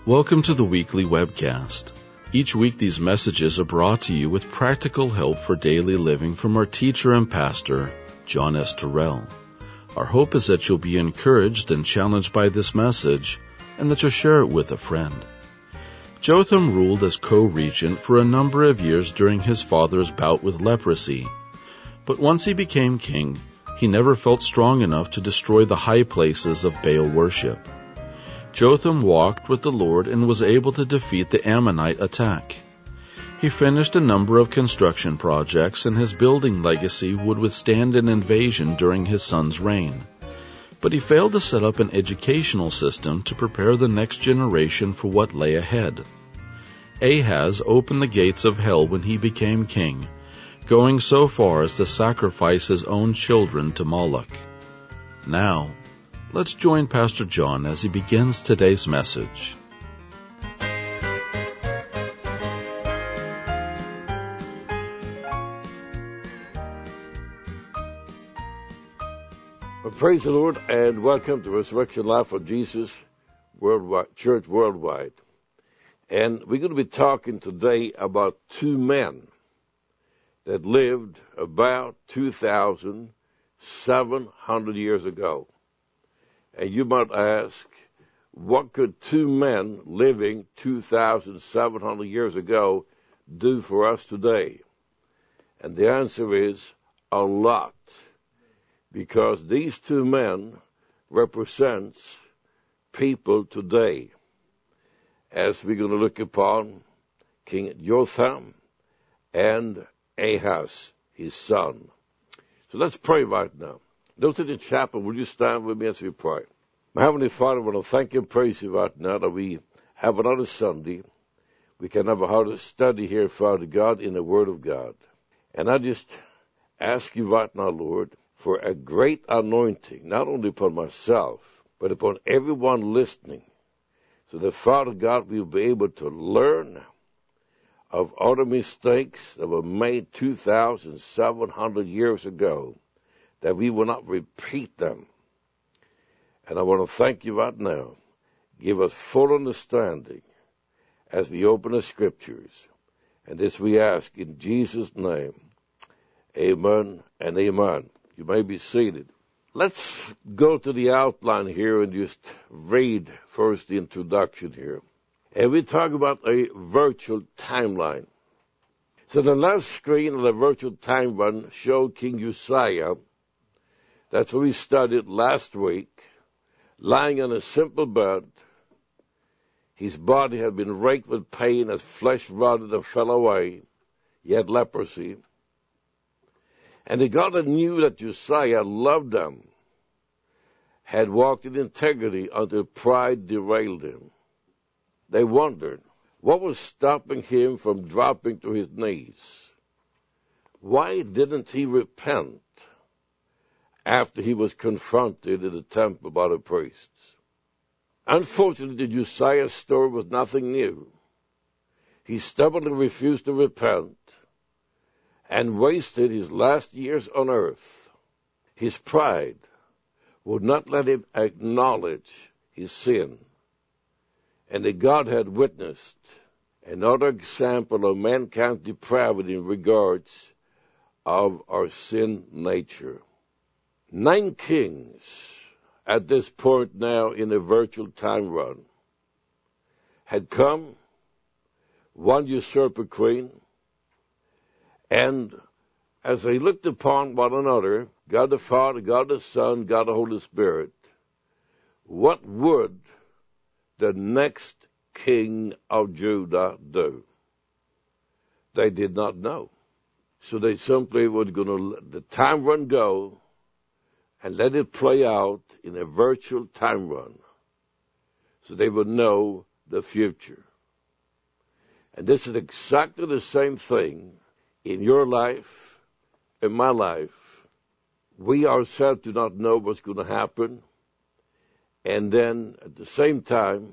Welcome to the weekly webcast. Each week these messages are brought to you with practical help for daily living from our teacher and pastor, John S. Terrell. Our hope is that you'll be encouraged and challenged by this message, and that you'll share it with a friend. Jotham ruled as co-regent for a number of years during his father's bout with leprosy. But once he became king, he never felt strong enough to destroy the high places of Baal worship. Jotham walked with the Lord and was able to defeat the Ammonite attack. He finished a number of construction projects, and his building legacy would withstand an invasion during his son's reign. But he failed to set up an educational system to prepare the next generation for what lay ahead. Ahaz opened the gates of hell when he became king, going so far as to sacrifice his own children to Moloch. Now, let's join Pastor John as he begins today's message. Well, praise the Lord, and welcome to Resurrection Life of Jesus Worldwide, Church Worldwide. And we're going to be talking today about two men that lived about 2,700 years ago. And you might ask, what could two men living 2,700 years ago do for us today? And the answer is a lot, because these two men represent people today, as we're going to look upon King Jotham and Ahaz, his son. So let's pray right now. Those in the chapel, will you stand with me as we pray? My Heavenly Father, I want to thank you and praise you right now that we have another Sunday. We can have a hard study here, Father God, in the Word of God. And I just ask you right now, Lord, for a great anointing, not only upon myself, but upon everyone listening, so that, Father God, we'll be able to learn of other mistakes that were made 2,700 years ago, that we will not repeat them. And I want to thank you right now. Give us full understanding as we open the Scriptures. And this we ask in Jesus' name. Amen and amen. You may be seated. Let's go to the outline here and just read first the introduction here. And we talk about a virtual timeline. So the last screen of the virtual timeline showed King Uzziah. That's what we studied last week, lying on a simple bed. His body had been raked with pain as flesh rotted and fell away. He had leprosy. And the God that knew that Uzziah loved them had walked in integrity until pride derailed him. They wondered, what was stopping him from dropping to his knees? Why didn't he repent after he was confronted in the temple by the priests? Unfortunately, Uzziah's story was nothing new. He stubbornly refused to repent and wasted his last years on earth. His pride would not let him acknowledge his sin. And that God had witnessed another example of mankind's depravity in regards of our sin nature. 9 kings at this point now in the virtual time run had come, one usurper queen, and as they looked upon one another, God the Father, God the Son, God the Holy Spirit, what would the next king of Judah do? They did not know. So they simply were going to let the time run go and let it play out in a virtual time run, so they would know the future. And this is exactly the same thing in your life, in my life. We ourselves do not know what's going to happen. And then at the same time,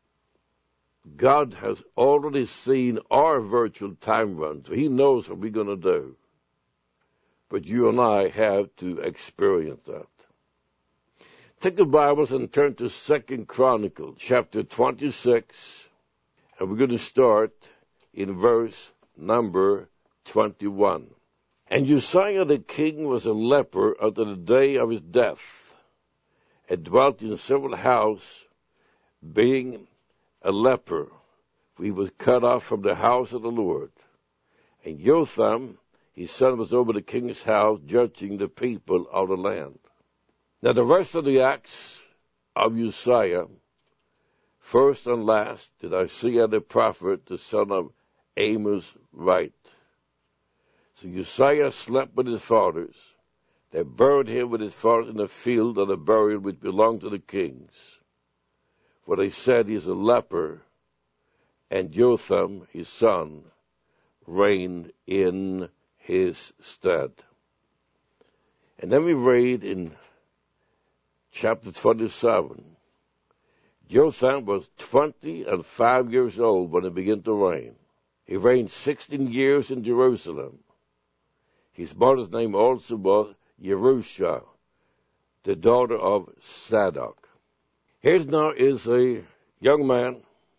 God has already seen our virtual time run, so he knows what we're going to do. But you and I have to experience that. Take the Bibles and turn to 2 Chronicles, chapter 26, and we're going to start in verse number 21. And Uzziah the king was a leper unto the day of his death, and dwelt in several houses, being a leper, for he was cut off from the house of the Lord. And Jotham, his son, was over the king's house, judging the people of the land. Now the rest of the acts of Uzziah, first and last, did Isaiah the prophet, the son of Amos, write. So Uzziah slept with his fathers. They buried him with his fathers in the field of the burial which belonged to the kings. For they said he is a leper, and Jotham, his son, reigned in his stead. And then we read in chapter 27, Jotham was 25 years old when he began to reign. He reigned 16 years in Jerusalem. His mother's name also was Jerusha, the daughter of Zadok. Here now is a young man,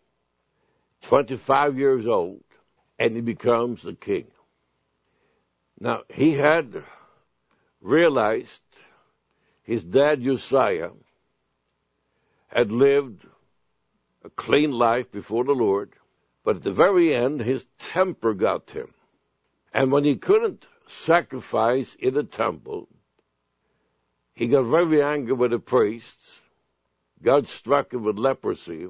25 years old, and he becomes the king. Now, he had realized his dad Uzziah had lived a clean life before the Lord, but at the very end, his temper got him. And when he couldn't sacrifice in the temple, he got very angry with the priests. God struck him with leprosy,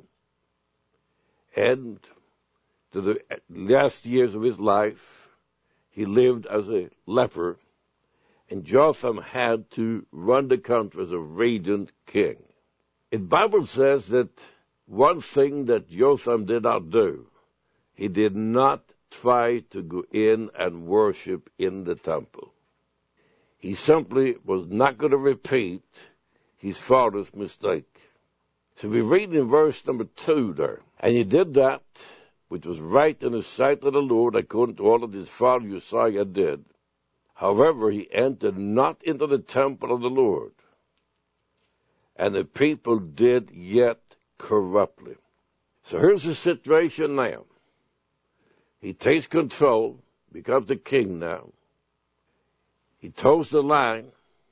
and to the last years of his life, he lived as a leper. And Jotham had to run the country as a regnant king. The Bible says that one thing that Jotham did not do, he did not try to go in and worship in the temple. He simply was not going to repeat his father's mistake. So we read in verse number 2 there, and he did that which was right in the sight of the Lord, according to all that his father Uzziah did. However, he entered not into the temple of the Lord, and the people did yet corruptly. So here's the situation now. He takes control, becomes the king now. He toes the line,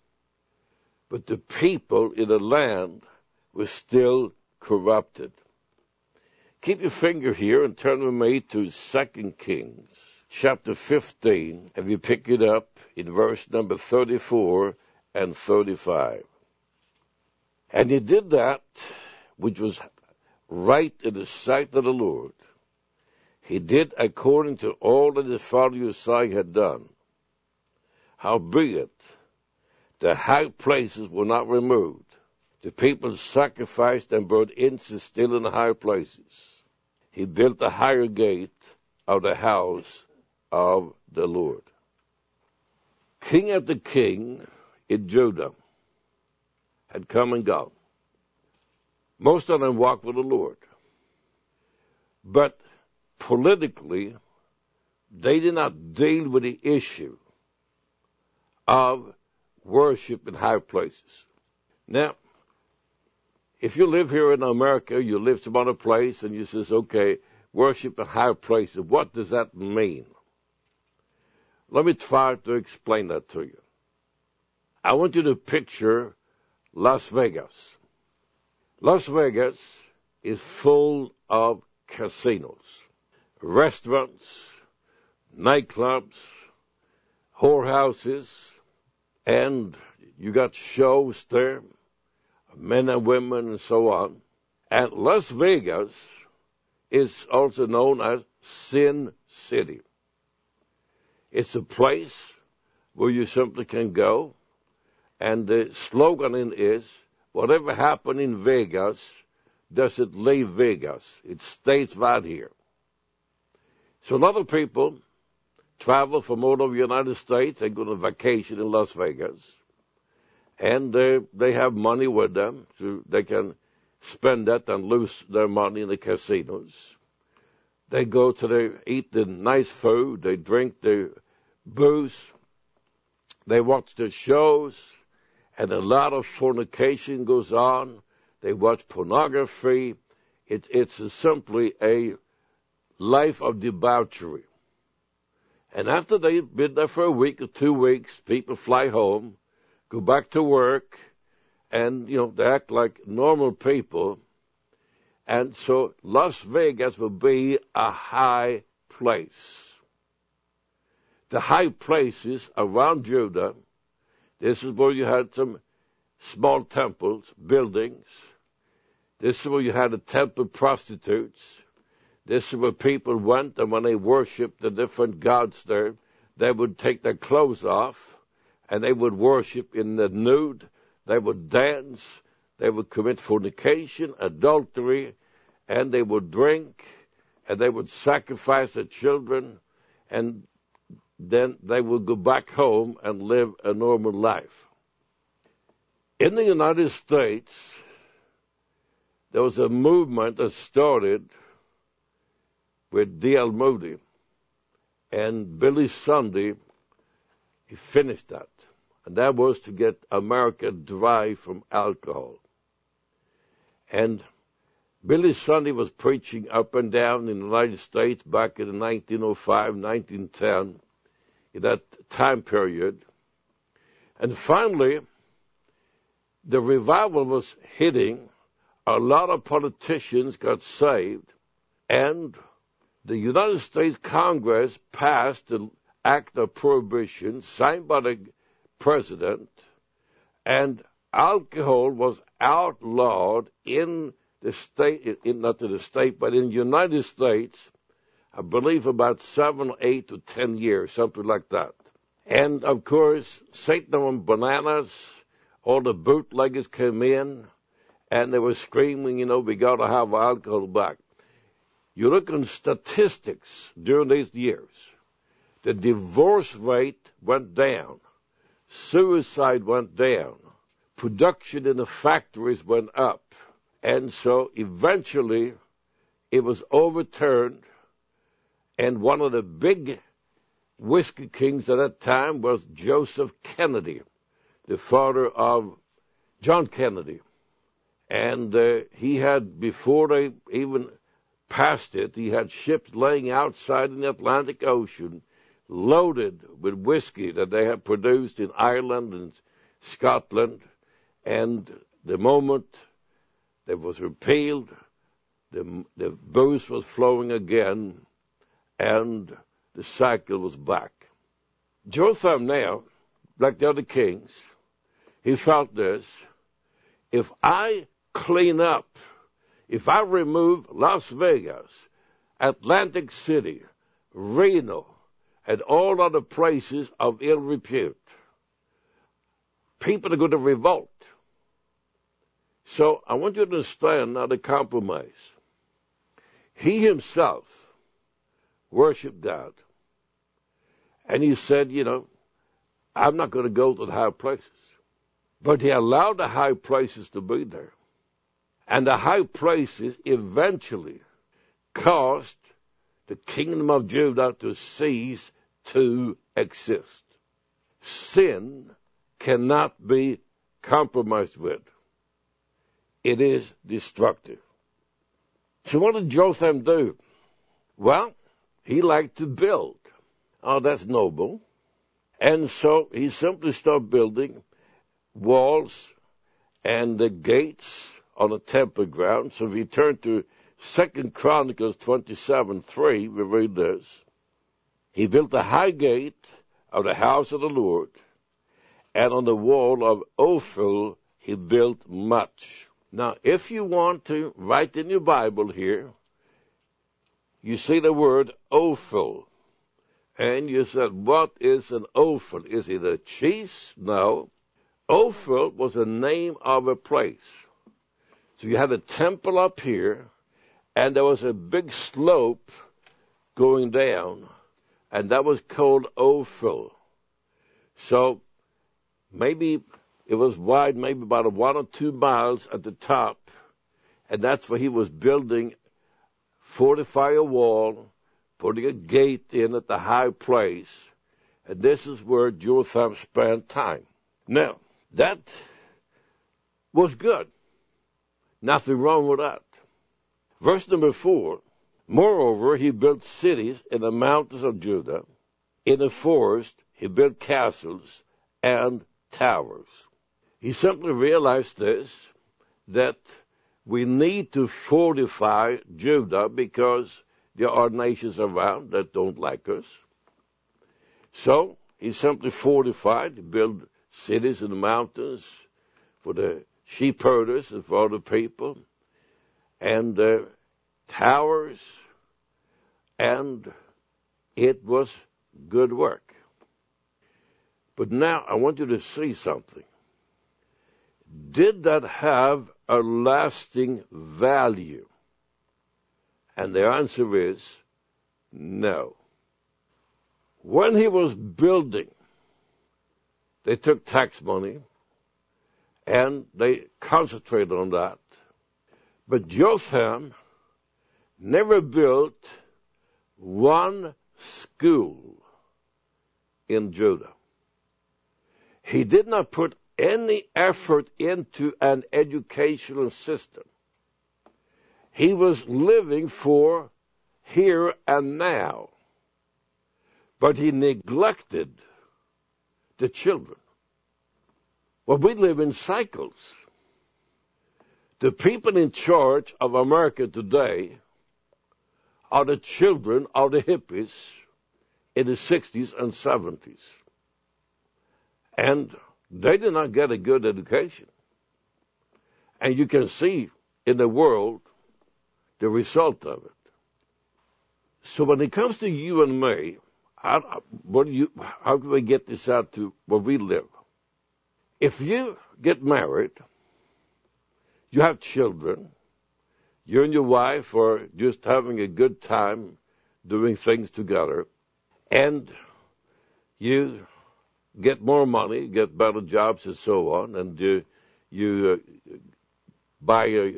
but the people in the land were still corrupted. Keep your finger here and turn with me to 2 Kings. Chapter 15, and we pick it up in verse number 34 and 35. And he did that which was right in the sight of the Lord. He did according to all that his father Uzziah had done. Howbeit, the high places were not removed. The people sacrificed and burned incense still in the high places. He built a higher gate of the house of the Lord. King after king in Judah had come and gone. Most of them walked with the Lord. But politically, they did not deal with the issue of worship in high places. Now, if you live here in America, you live some other place, and you says, okay, worship in high places, what does that mean? Let me try to explain that to you. I want you to picture Las Vegas. Las Vegas is full of casinos, restaurants, nightclubs, whorehouses, and you got shows there, men and women and so on. And Las Vegas is also known as Sin City. It's a place where you simply can go, and the slogan is, whatever happened in Vegas doesn't leave Vegas. It stays right here. So a lot of people travel from all over the United States and go on vacation in Las Vegas. And they have money with them, so they can spend that and lose their money in the casinos. They go to eat the nice food, they drink the booze, they watch the shows, and a lot of fornication goes on. They watch pornography. It's simply a life of debauchery. And after they've been there for a week or 2 weeks, people fly home, go back to work, and, they act like normal people. And so Las Vegas will be a high place. The high places around Judah, this is where you had some small temples, buildings. This is where you had the temple prostitutes. This is where people went, and when they worshipped the different gods there, they would take their clothes off, and they would worship in the nude. They would dance. They would commit fornication, adultery, and they would drink, and they would sacrifice their children, and then they would go back home and live a normal life. In the United States, there was a movement that started with D.L. Moody, and Billy Sunday, he finished that. And that was to get America dry from alcohol. And Billy Sunday was preaching up and down in the United States back in 1905, 1910, in that time period. And finally, the revival was hitting. A lot of politicians got saved, and the United States Congress passed the Act of Prohibition signed by the president, and alcohol was outlawed in the state, not in the state, but in the United States, I believe about 7, 8 to 10 years, something like that. And of course, Satan went bananas. All the bootleggers came in, and they were screaming, we got to have alcohol back. You look at statistics during these years, the divorce rate went down, suicide went down, production in the factories went up, and so eventually it was overturned, and one of the big whiskey kings at that time was Joseph Kennedy, the father of John Kennedy. And he had, before they even passed it, he had ships laying outside in the Atlantic Ocean loaded with whiskey that they had produced in Ireland and Scotland. And the moment that was repealed, the booze was flowing again, and the cycle was back. Jotham now, like the other kings, he felt this: if I clean up, if I remove Las Vegas, Atlantic City, Reno, and all other places of ill repute, people are going to revolt. So I want you to understand now the compromise. He himself worshiped God. And he said, I'm not going to go to the high places. But he allowed the high places to be there. And the high places eventually caused the kingdom of Judah to cease to exist. Sin cannot be compromised with. It is destructive. So what did Jotham do? Well, he liked to build. Oh, that's noble. And so he simply started building walls and the gates on the temple ground. So if you turn to 2 Chronicles 27:3, we read this. He built a high gate of the house of the Lord, and on the wall of Ophel he built much. Now, if you want to write in your Bible here, you see the word Ophel. And you said, what is an Ophel? Is it a cheese? No. Ophel was the name of a place. So you had a temple up here, and there was a big slope going down, and that was called Ophel. So maybe it was wide, maybe about 1 or 2 miles at the top, and that's where he was building, fortify a wall, putting a gate in at the high place, and this is where Jotham spent time. Now, That was good. Nothing wrong with that. Verse number 4, moreover, he built cities in the mountains of Judah. In the forest, he built castles and towers. He simply realized this, that we need to fortify Judah because there are nations around that don't like us. So he simply fortified, built cities in the mountains for the sheep herders and for other people, and towers, and it was good work. But now I want you to see something. Did that have a lasting value? And the answer is no. When he was building, they took tax money and they concentrated on that. But Jotham never built one school in Judah. He did not put any effort into an educational system. He was living for here and now. But he neglected the children. Well, we live in cycles. The people in charge of America today are the children of the hippies in the 60s and 70s. And they did not get a good education. And you can see in the world the result of it. So when it comes to you and me, how can we get this out to where we live? If you get married, you have children, you and your wife are just having a good time doing things together, and you get more money, get better jobs and so on, and you buy a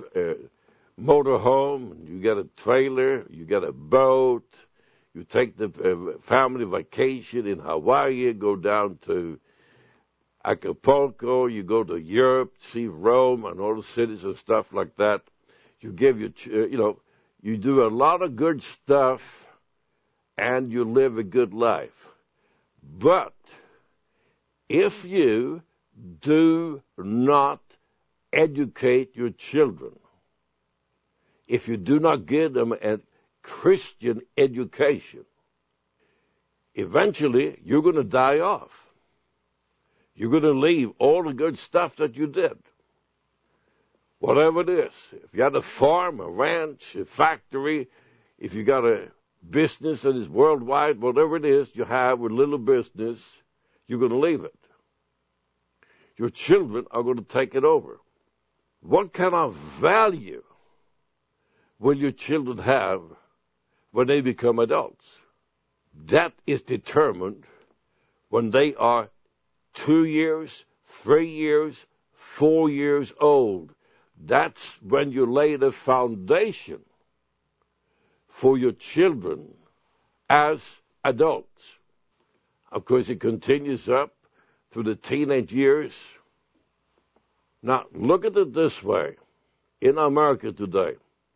motor home, you get a trailer, you get a boat, you take the family vacation in Hawaii, go down to Acapulco, you go to Europe, see Rome and all the cities and stuff like that. You give you do a lot of good stuff, and you live a good life. But if you do not educate your children, if you do not give them a Christian education, eventually you're going to die off. You're going to leave all the good stuff that you did. Whatever it is. If you had a farm, a ranch, a factory, if you got a business that is worldwide, whatever it is you have, a little business, you're going to leave it. Your children are going to take it over. What kind of value will your children have when they become adults? That is determined when they are 2 years, 3 years, 4 years old. That's when you lay the foundation for your children as adults. Of course, it continues up through the teenage years. Now, look at it this way. In America today,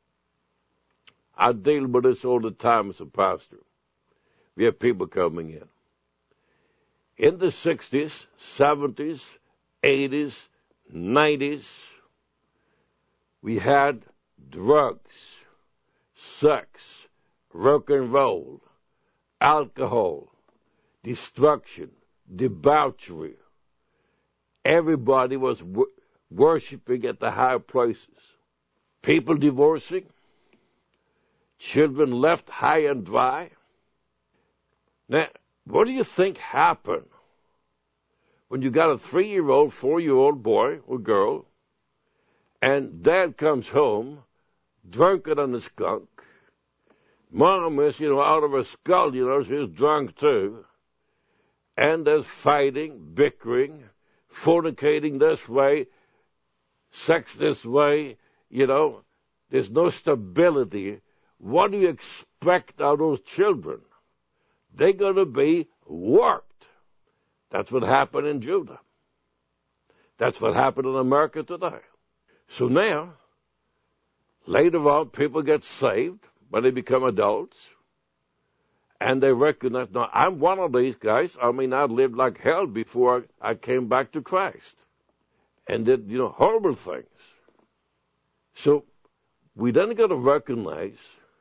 I deal with this all the time as a pastor. We have people coming in. In the 60s, 70s, 80s, 90s, we had drugs, sex, rock and roll, alcohol, destruction, debauchery. Everybody was worshiping at the high places. People divorcing, children left high and dry. Now, what do you think happened when you got a 3-year-old, 4-year-old boy or girl, and dad comes home drunker than a skunk? Mom is, out of her skull, she's drunk too. And there's fighting, bickering, fornicating this way, sex this way, there's no stability. What do you expect out of those children? They're going to be warped. That's what happened in Judah. That's what happened in America today. So now, later on, people get saved when they become adults, and they recognize, no, I'm one of these guys. I mean, I lived like hell before I came back to Christ and did, horrible things. So we then got to recognize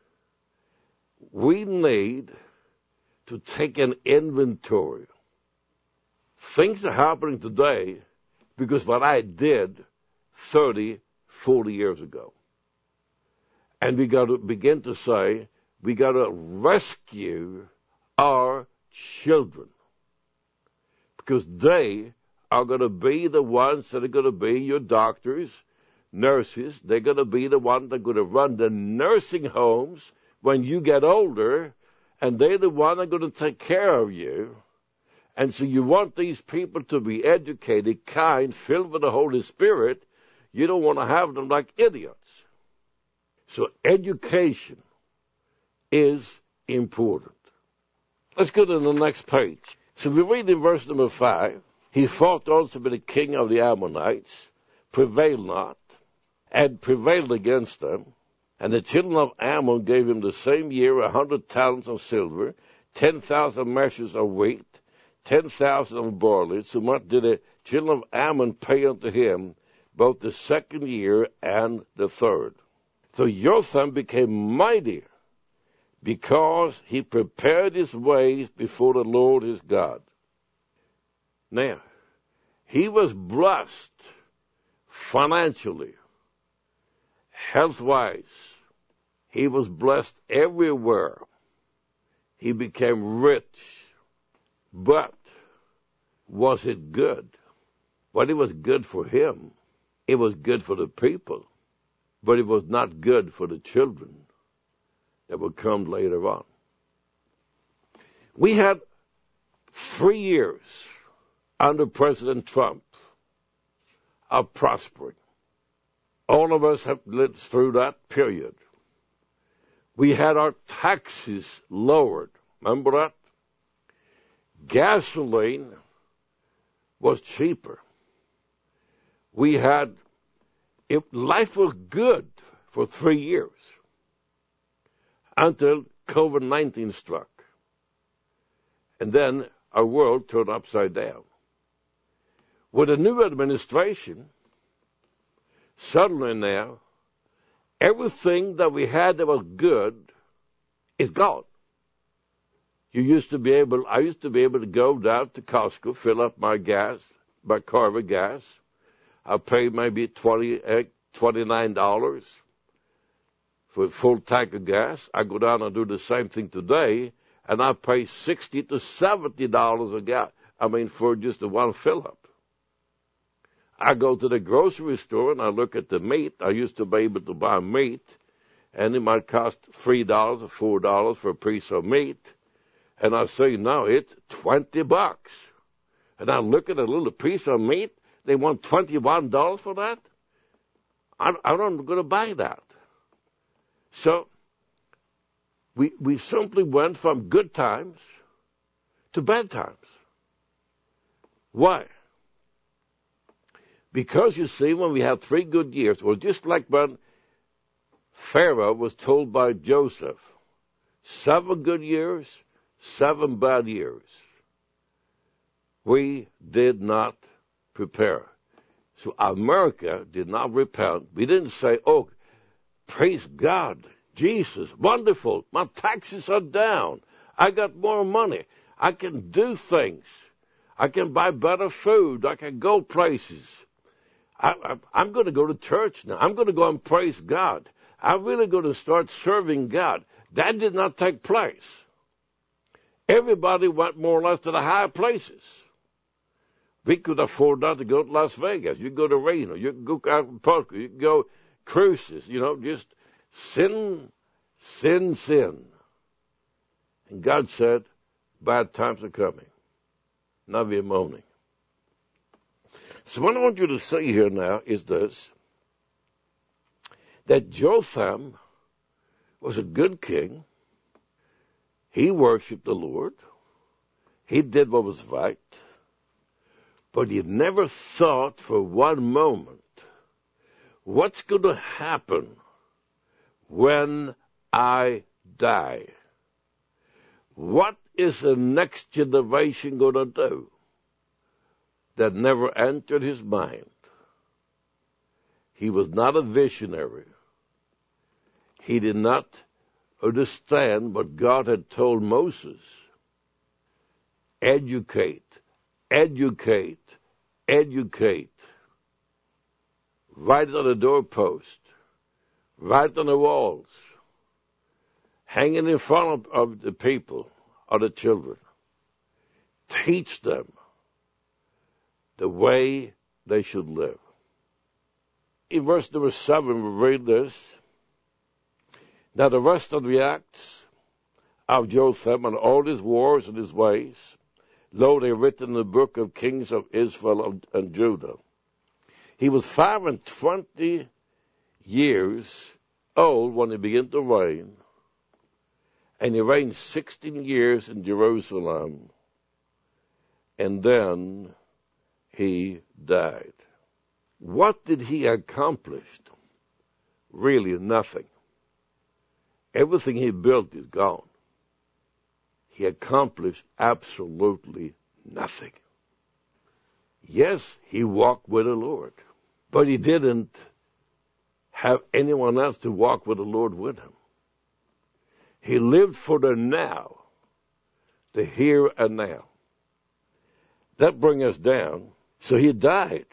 we need to take an inventory. Things are happening today because what I did 30, 40 years ago. And we got to begin to say, we got to rescue our children. Because they are going to be the ones that are going to be your doctors, nurses. They're going to be the ones that are going to run the nursing homes when you get older, and they're the ones that are going to take care of you. And so you want these people to be educated, kind, filled with the Holy Spirit. You don't want to have them like idiots. So education is important. Let's go to the next page. So we read in verse number 5, he fought also with the king of the Ammonites, prevailed not, and prevailed against them. And the children of Ammon gave him the same year 100 talents of silver, 10,000 measures of wheat, 10,000 of barley. So much did the children of Ammon pay unto him, both the second year and the third. So Jotham became mighty because he prepared his ways before the Lord his God. Now, he was blessed financially, health-wise. He was blessed everywhere. He became rich. But was it good? Well, it was good for him. It was good for the people. But it was not good for the children that would come later on. We had 3 years under President Trump of prospering. All of us have lived through that period. We had our taxes lowered. Remember that? Gasoline was cheaper. Life was good for 3 years until COVID-19 struck. And then our world turned upside down. With a new administration, suddenly now, everything that we had that was good is gone. I used to be able to go down to Costco, fill up my car with gas. I paid maybe $29 for a full tank of gas. I go down and do the same thing today, and I pay $60 to $70 a gas. For just the one fill up. I go to the grocery store and I look at the meat. I used to be able to buy meat, and it might cost $3 or $4 for a piece of meat. And I say, no, it's $20. And I look at a little piece of meat. They want $21 for that? I'm not going to buy that. So we simply went from good times to bad times. Why? Because, you see, when we had 3 good years, well, just like when Pharaoh was told by Joseph, 7 good years, 7 bad years. We did not prepare. So America did not repent. We didn't say, oh, praise God, Jesus, wonderful, my taxes are down. I got more money. I can do things. I can buy better food. I can go places. I'm going to go to church now. I'm going to go and praise God. I'm really going to start serving God. That did not take place. Everybody went more or less to the higher places. We could afford not to go to Las Vegas. You go to Reno. You can go out in Poco. You can go cruises. Just sin. And God said, bad times are coming. Now we're moaning. So what I want you to see here now is this, that Jotham was a good king. He worshiped the Lord. He did what was right. But he never thought for one moment, what's going to happen when I die? What is the next generation going to do? That never entered his mind. He was not a visionary. He did not understand what God had told Moses. Educate, educate, educate. Write it on the doorpost. Write it on the walls. Hang it in front of the people, or the children. Teach them the way they should live. In verse number 7, we read this. Now the rest of the acts of Jotham and all his wars and his ways, lo, they are written in the book of kings of Israel and Judah. He was 25 years old when he began to reign, and he reigned 16 years in Jerusalem, and then he died. What did he accomplish? Really nothing. Everything he built is gone. He accomplished absolutely nothing. Yes, he walked with the Lord, but he didn't have anyone else to walk with the Lord with him. He lived for the now, the here and now. That brings us down. So he died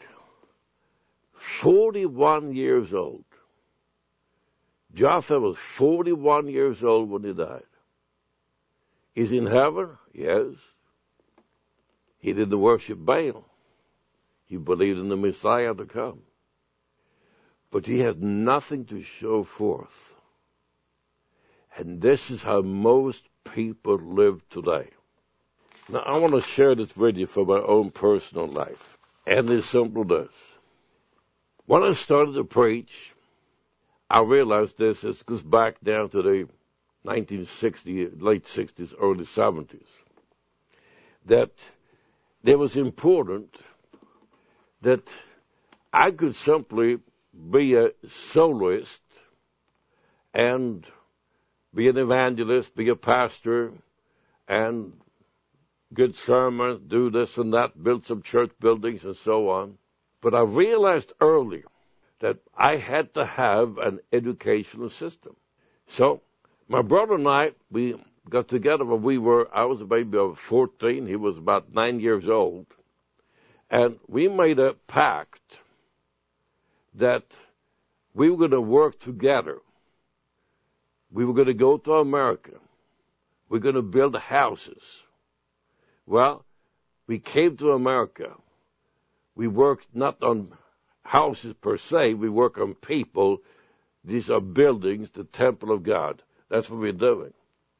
41 years old. Jotham was 41 years old when he died. Is he in heaven? Yes. He didn't worship Baal. He believed in the Messiah to come. But he has nothing to show forth. And this is how most people live today. Now, I want to share this with you from my own personal life. And it's simple this. When I started to preach, I realized this. It goes back down to the 1960s, late 60s, early 70s. That it was important that I could simply be a soloist and be an evangelist, be a pastor, and good sermon, do this and that, build some church buildings and so on. But I realized early that I had to have an educational system. So my brother and I, we got together when I was a baby of 14, he was about 9 years old, and we made a pact that we were going to work together. We were going to go to America. We're going to build houses. Well, we came to America. We worked not on houses per se, we work on people. These are buildings, the temple of God. That's what we're doing.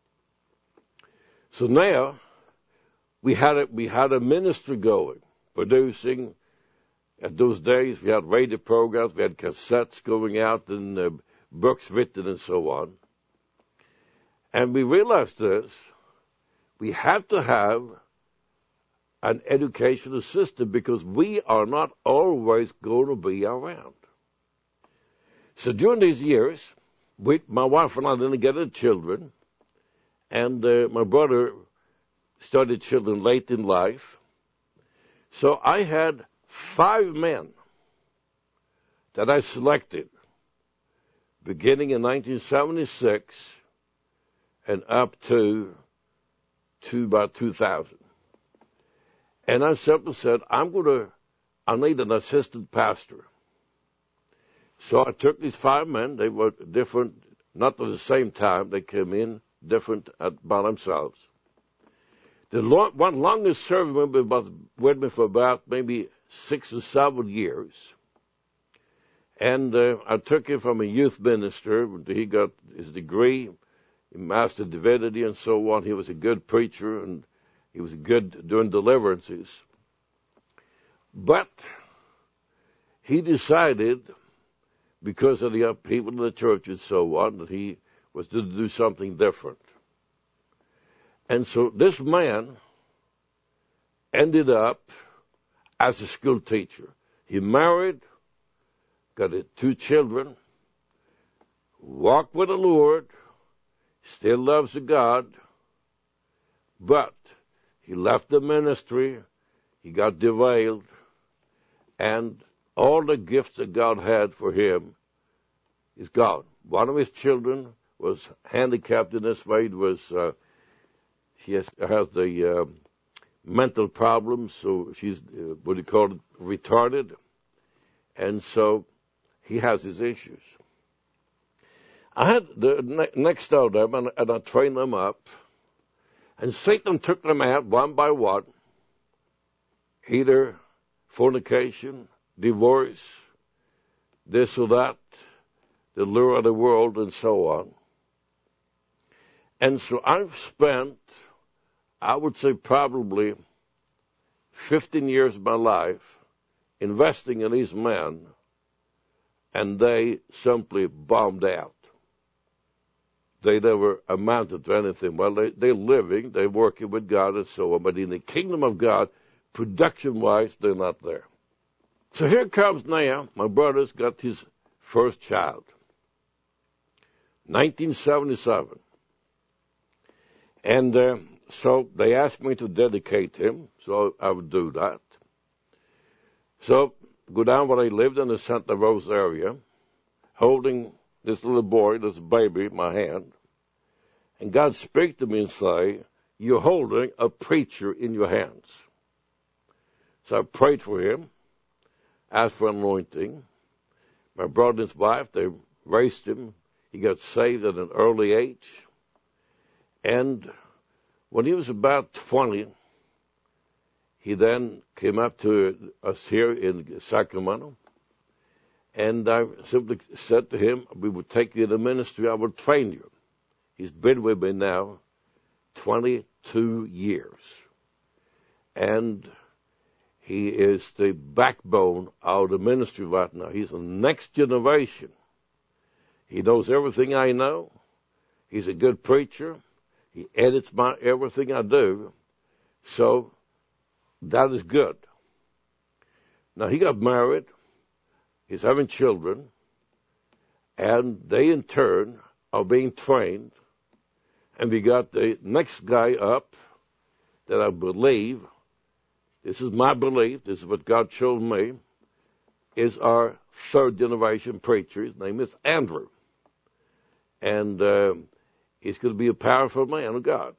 So now, we had a ministry going, producing. At those days, we had radio programs, we had cassettes going out, and books written and so on. And we realized this. We had to have an educational system because we are not always going to be around. So during these years, my wife and I didn't get any children, and my brother started children late in life. So I had 5 men that I selected beginning in 1976 and up to about 2000. And I simply said, I need an assistant pastor. So I took these 5 men. They were different, not at the same time. They came in different by themselves. The one longest serving member was with me for about maybe 6 or 7 years. And I took him from a youth minister. He got his degree in Master Divinity and so on. He was a good preacher, and he was good doing deliverances. But he decided, because of the people in the church and so on, that he was to do something different. And so this man ended up as a school teacher. He married, got 2 children, walked with the Lord, still loves God, but he left the ministry, he got derailed, and all the gifts that God had for him is gone. One of his children was handicapped in this way. She has the mental problems, so she's what you call it, retarded, and so he has his issues. I had the next door them, and I trained them up, and Satan took them out one by one, either fornication, divorce, this or that, the lure of the world, and so on. And so I've spent, I would say probably 15 years of my life investing in these men, and they simply bombed out. They never amounted to anything. Well, they're living, they're working with God and so on, but in the kingdom of God, production-wise, they're not there. So here comes now, my brother's got his first child, 1977. And so they asked me to dedicate him, so I would do that. So go down where I lived in the Santa Rosa area, holding this little boy, this baby, in my hand. And God spoke to me and say, you're holding a preacher in your hands. So I prayed for him, asked for anointing. My brother and his wife, they raised him. He got saved at an early age. And when he was about 20, he then came up to us here in Sacramento. And I simply said to him, we would take you to ministry, I would train you. He's been with me now 22 years. And he is the backbone of the ministry right now. He's the next generation. He knows everything I know. He's a good preacher. He edits everything I do. So that is good. Now, he got married. He's having children. And they, in turn, are being trained. And we got the next guy up that I believe, this is my belief, this is what God showed me, is our 3rd generation preacher. His name is Andrew. And he's going to be a powerful man of God.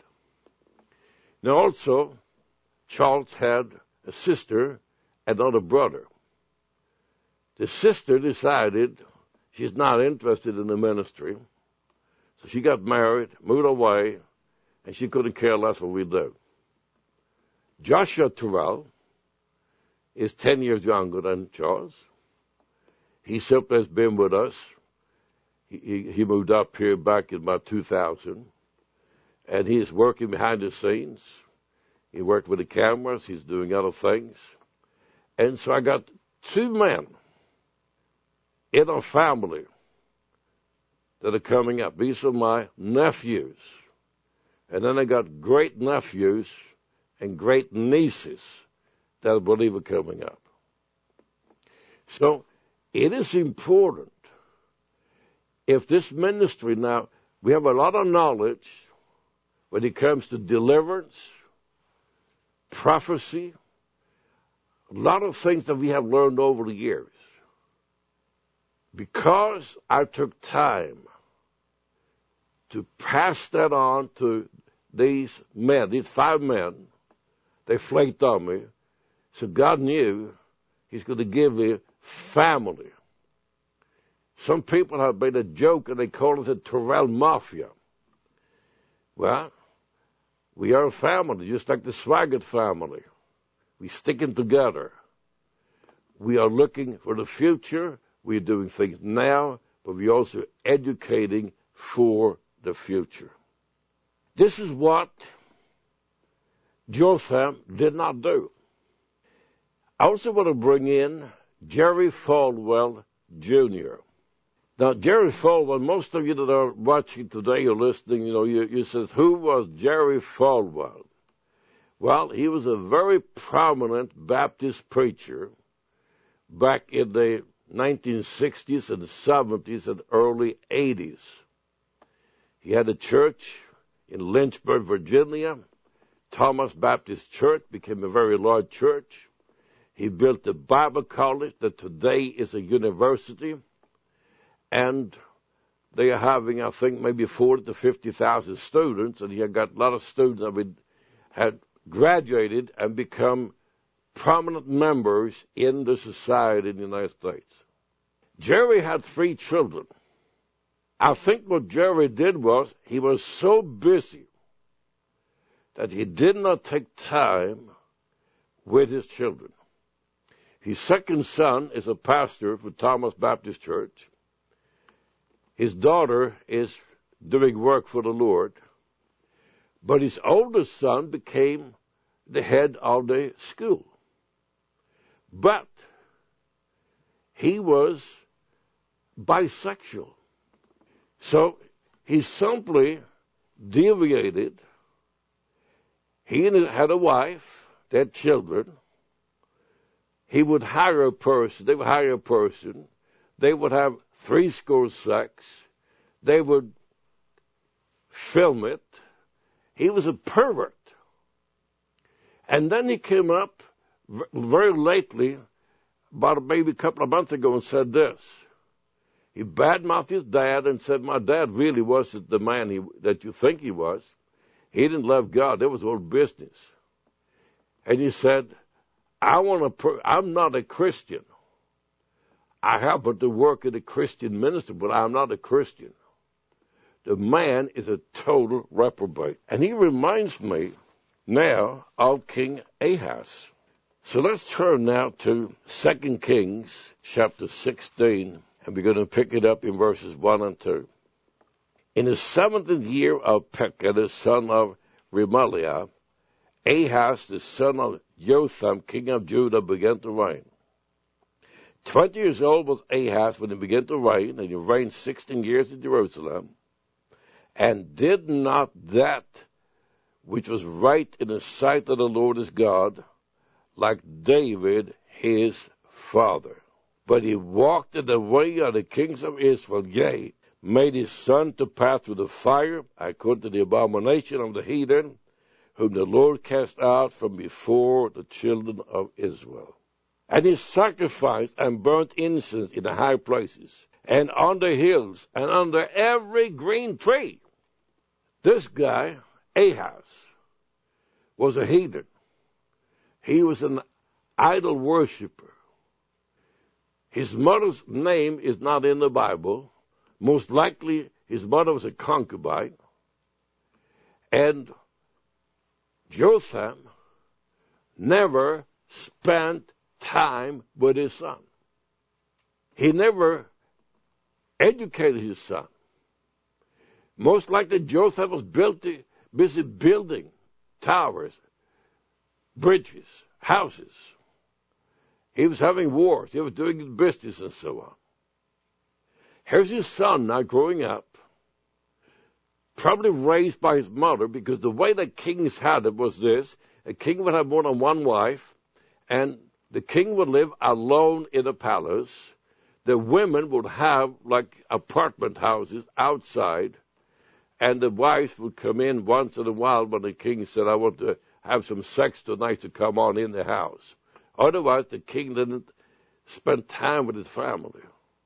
Now also, Charles had a sister and not a brother. The sister decided she's not interested in the ministry. So she got married, moved away, and she couldn't care less what we do. Joshua Terrell is 10 years younger than Charles. He simply has been with us. He moved up here back in about 2000, and he is working behind the scenes. He worked with the cameras. He's doing other things. And so I got 2 men in our family that are coming up. These are my nephews. And then I got great nephews and great nieces that I believe are coming up. So it is important. If this ministry now, we have a lot of knowledge when it comes to deliverance, prophecy, a lot of things that we have learned over the years. Because I took time to pass that on to these men, these 5 men, they flaked on me. So God knew He's going to give me family. Some people have made a joke and they call us a Terrell Mafia. Well, we are a family, just like the Swaggart family. We're sticking together. We are looking for the future. We're doing things now, but we're also educating for the future. This is what Jotham did not do. I also want to bring in Jerry Falwell Jr. Now, Jerry Falwell, most of you that are watching today or listening, you said, who was Jerry Falwell? Well, he was a very prominent Baptist preacher back in the 1960s and 70s and early 80s. He had a church in Lynchburg, Virginia. Thomas Baptist Church became a very large church. He built a Bible college that today is a university. And they are having, I think, maybe 40 to 50,000 students. And he had got a lot of students that had graduated and become prominent members in the society in the United States. Jerry had 3 children. I think what Jerry did was he was so busy that he did not take time with his children. His second son is a pastor for Thomas Baptist Church. His daughter is doing work for the Lord. But his oldest son became the head of the school. But he was bisexual. So he simply deviated. He had a wife, they had children. He would hire a person, they would hire a person. They would have 3-score sex. They would film it. He was a pervert. And then he came up very lately, about maybe a couple of months ago, and said this. He badmouthed his dad and said, my dad really wasn't the man that you think he was. He didn't love God. That was old business. And he said, I'm not a Christian. I happen to work at a Christian ministry, but I'm not a Christian. The man is a total reprobate. And he reminds me now of King Ahaz. So let's turn now to 2 Kings chapter 16, and we're going to pick it up in verses 1 and 2. In the 17th year of Pekah, the son of Remaliah, Ahaz, the son of Jotham, king of Judah, began to reign. 20 years old was Ahaz when he began to reign, and he reigned 16 years in Jerusalem, and did not that which was right in the sight of the Lord his God, like David his father. But he walked in the way of the kings of Israel, yea, made his son to pass through the fire, according to the abomination of the heathen, whom the Lord cast out from before the children of Israel. And he sacrificed and burnt incense in the high places, and on the hills, and under every green tree. This guy, Ahaz, was a heathen. He was an idol worshiper. His mother's name is not in the Bible. Most likely, his mother was a concubine. And Jotham never spent time with his son. He never educated his son. Most likely, Jotham was busy building towers, bridges, houses. He was having wars. He was doing business and so on. Here's his son now growing up, probably raised by his mother, because the way that kings had it was this. A king would have more than one wife, and the king would live alone in a palace. The women would have like apartment houses outside, and the wives would come in once in a while when the king said, I want to have some sex tonight, to come on in the house. Otherwise, the king didn't spend time with his family.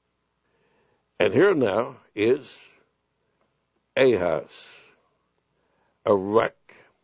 And here now is Ahaz, a wreck.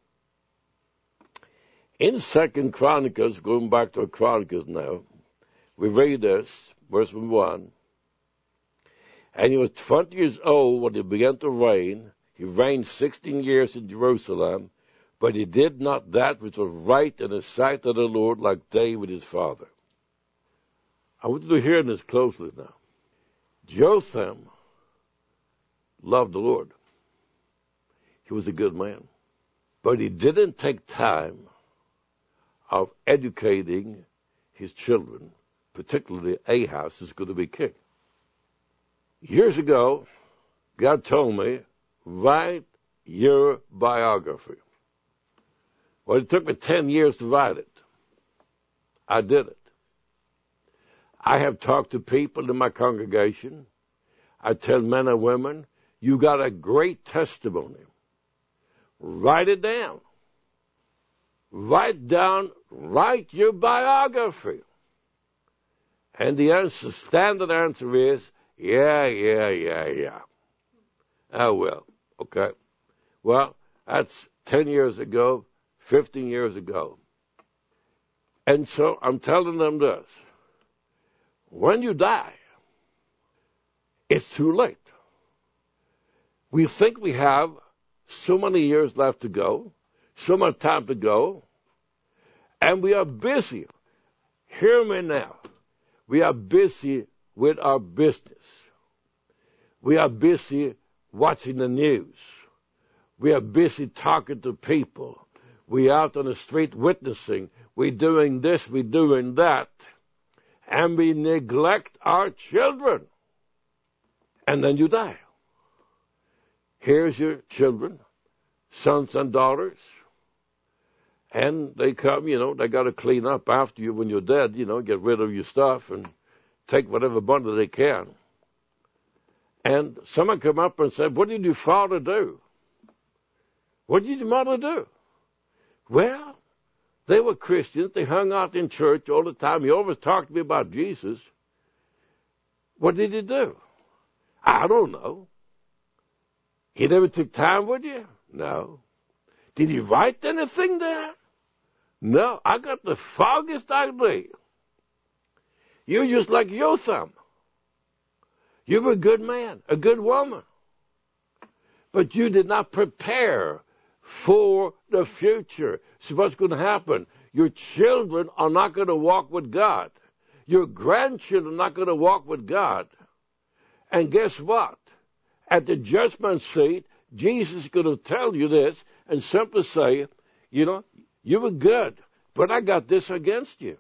In 2 Chronicles, going back to Chronicles now, we read this, verse 1. And he was 20 years old when he began to reign. He reigned 16 years in Jerusalem, but he did not that which was right in the sight of the Lord, like David his father. I want you to hear this closely now. Jotham loved the Lord. He was a good man. But he didn't take time of educating his children, particularly Ahaz, who's going to be king. Years ago, God told me, write your biography. Well, it took me 10 years to write it. I did it. I have talked to people in my congregation. I tell men and women, you got a great testimony. Write it down. Write your biography. And the standard answer is, yeah. Oh, well, okay. Well, that's 10 years ago, 15 years ago. And so I'm telling them this. When you die, it's too late. We think we have so many years left to go, so much time to go, and we are busy. Hear me now. We are busy with our business. We are busy watching the news. We are busy talking to people. We are out on the street witnessing. We're doing this, we're doing that. And we neglect our children. And then you die. Here's your children, sons and daughters. And they come, they got to clean up after you when you're dead, get rid of your stuff and take whatever money they can. And someone come up and said, what did your father do? What did your mother do? Well, they were Christians. They hung out in church all the time. He always talked to me about Jesus. What did he do? I don't know. He never took time with you? No. Did he write anything there? No. I got the foggiest idea. You're just like Jotham. You were a good man, a good woman. But you did not prepare for the future. So what's going to happen? Your children are not going to walk with God. Your grandchildren are not going to walk with God. And guess what? At the judgment seat, Jesus is going to tell you this and simply say, you were good, but I got this against you.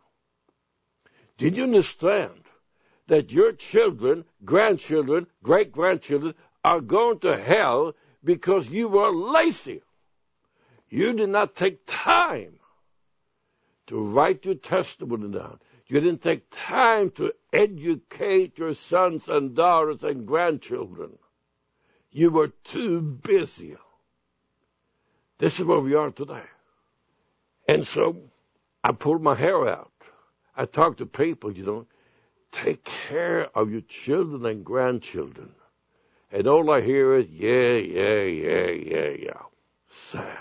Did you understand that your children, grandchildren, great-grandchildren are going to hell because you were lazy? You did not take time to write your testimony down. You didn't take time to educate your sons and daughters and grandchildren. You were too busy. This is where we are today. And so I pulled my hair out. I talk to people, take care of your children and grandchildren. And all I hear is, yeah. Sad.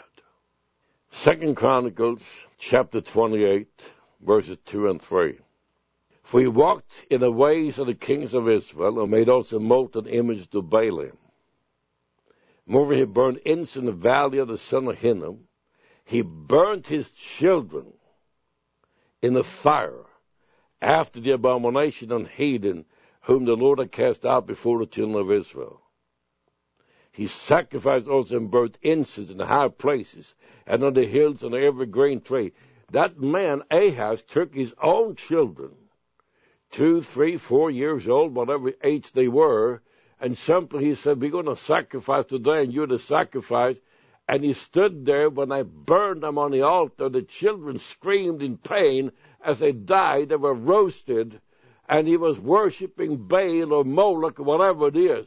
2 Chronicles chapter 28, verses 2 and 3. For he walked in the ways of the kings of Israel, and made also molten images to Baalim. Moreover, he burned incense in the valley of the son of Hinnom. He burned his children in the fire after the abomination and heathen whom the Lord had cast out before the children of Israel. He sacrificed also and burnt incense in the high places and on the hills and on every green tree. That man, Ahaz, took his own children, 2, 3, 4 years old, whatever age they were, and simply he said, we're going to sacrifice today, and you're the sacrifice. And he stood there when I burned them on the altar. The children screamed in pain as they died. They were roasted, and he was worshiping Baal or Moloch or whatever it is.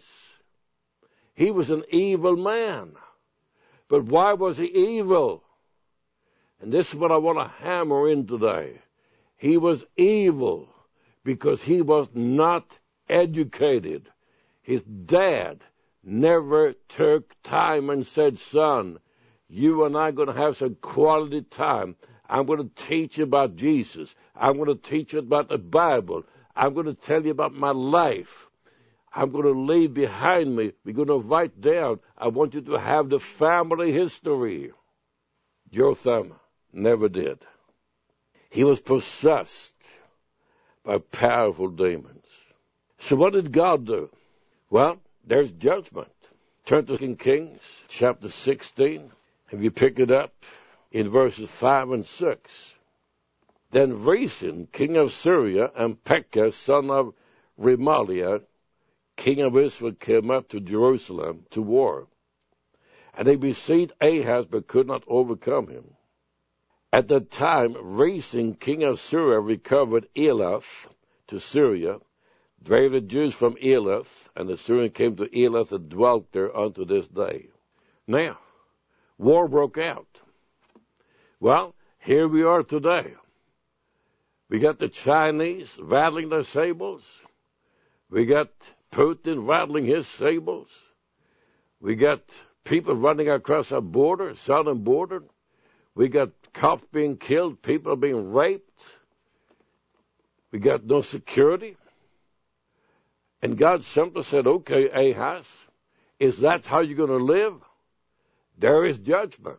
He was an evil man. But why was he evil? And this is what I want to hammer in today. He was evil because he was not educated. His dad never took time and said, son, you and I are going to have some quality time. I'm going to teach you about Jesus. I'm going to teach you about the Bible. I'm going to tell you about my life. I'm going to leave behind me. We're going to write down. I want you to have the family history. Jotham never did. He was possessed by powerful demons. So what did God do? Well, there's judgment. Turn to 2 Kings chapter 16, and you pick it up in verses 5 and 6. Then Rezin, king of Syria, and Pekah, son of Remaliah, king of Israel, came up to Jerusalem to war. And they besieged Ahaz, but could not overcome him. At that time, Rezin, king of Syria, recovered Elath to Syria, drave the Jews from Elath, and the Syrian came to Elath and dwelt there unto this day. Now, war broke out. Well, here we are today. We got the Chinese rattling their sabers. We got Putin rattling his sabers. We got people running across our border, southern border. We got cops being killed. People are being raped. We got no security. And God simply said, okay, Ahaz, is that how you're going to live? There is judgment.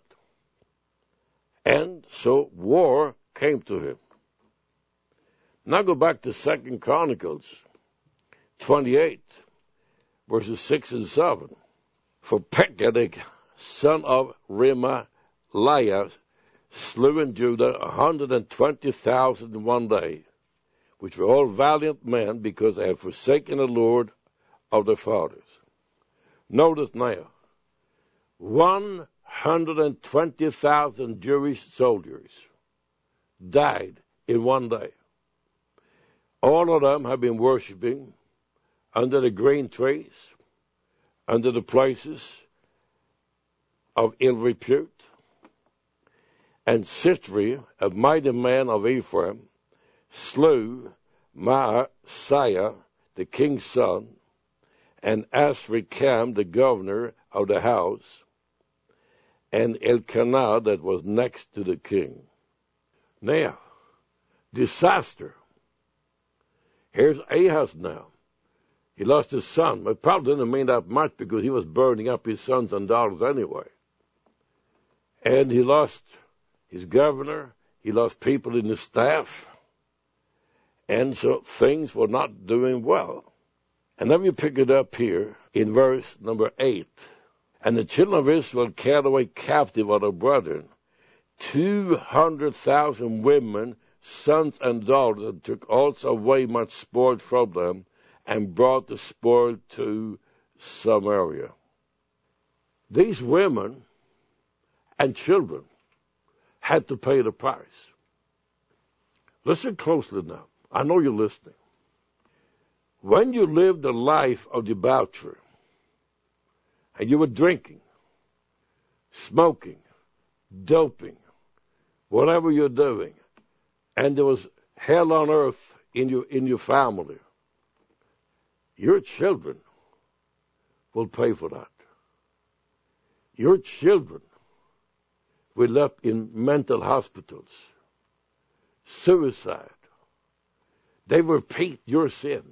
And so war came to him. Now go back to 2 Chronicles 28, verses 6 and 7. For Pekah, son of Remaliah, slew in Judah 120,000 in one day, which were all valiant men, because they had forsaken the Lord of their fathers. Notice now, 120,000 Jewish soldiers died in one day. All of them have been worshiping under the green trees, under the places of ill repute. And Sisri, a mighty man of Ephraim, slew Maaseiah, the king's son, and Azrikam, the governor of the house, and Elkanah, that was next to the king. Now, disaster. Here's Ahaz now. He lost his son. It probably didn't mean that much because he was burning up his sons and daughters anyway. And he lost his governor. He lost people in his staff. And so things were not doing well. And then we pick it up here in verse number 8. And the children of Israel carried away captive of their brethren 200,000 women, sons and daughters, and took also away much spoil from them, and brought the spoil to Samaria. These women and children had to pay the price. Listen closely now. I know you're listening. When you lived the life of debauchery, and you were drinking, smoking, doping, whatever you're doing, and there was hell on earth in your family, your children will pay for that. Your children will end up in mental hospitals, suicide. They will repeat your sins.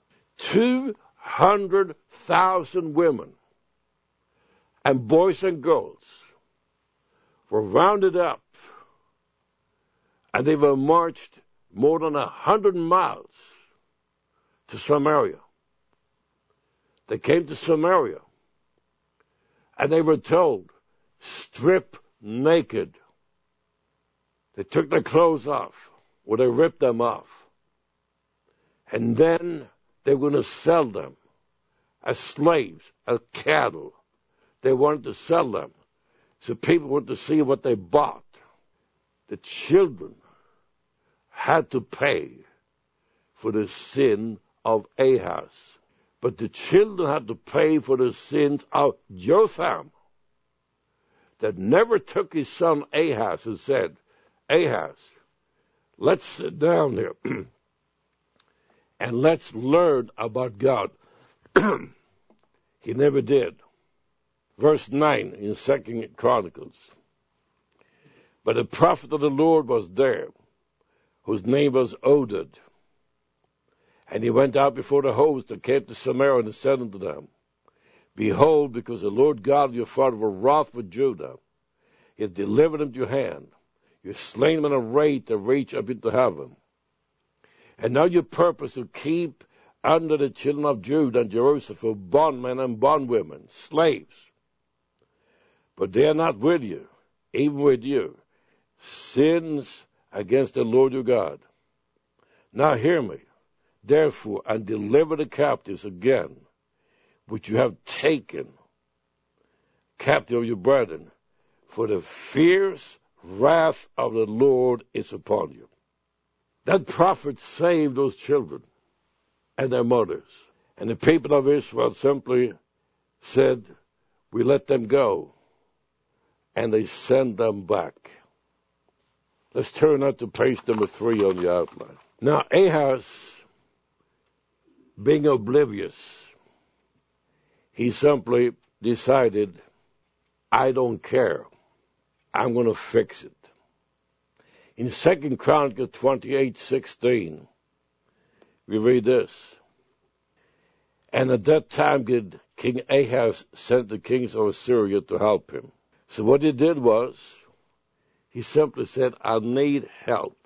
200,000 women and boys and girls were rounded up, and they were marched more than 100 miles to Samaria. They came to Samaria, and they were told, strip naked. They took their clothes off, or they ripped them off. And then they were going to sell them as slaves, as cattle. They wanted to sell them so people wanted to see what they bought. The children had to pay for the sin of Ahaz. But the children had to pay for the sins of Jotham, that never took his son Ahaz and said, Ahaz, let's sit down here and let's learn about God. He never did. Verse 9 in 2 Chronicles. But the prophet of the Lord was there, whose name was Oded. And he went out before the host and came to Samaria and said unto them, Behold, because the Lord God of your father was wroth with Judah, he hath delivered him to your hand. You have slain him in a rate to reach up into heaven. And now you purpose to keep under the children of Judah and Jerusalem for bondmen and bondwomen, slaves. But they are not with you, even with you, sins against the Lord your God. Now hear me, therefore, and deliver the captives again, which you have taken captive of your brethren, for the fierce wrath of the Lord is upon you. That prophet saved those children and their mothers. And the people of Israel simply said, we let them go. And they send them back. Let's turn now to page number 3 on the outline. Now, Ahaz, being oblivious, he simply decided, I don't care. I'm going to fix it. In 2 Chronicles 28:16, we read this. And at that time did King Ahaz send the kings of Assyria to help him. So what he did was, he simply said, I need help.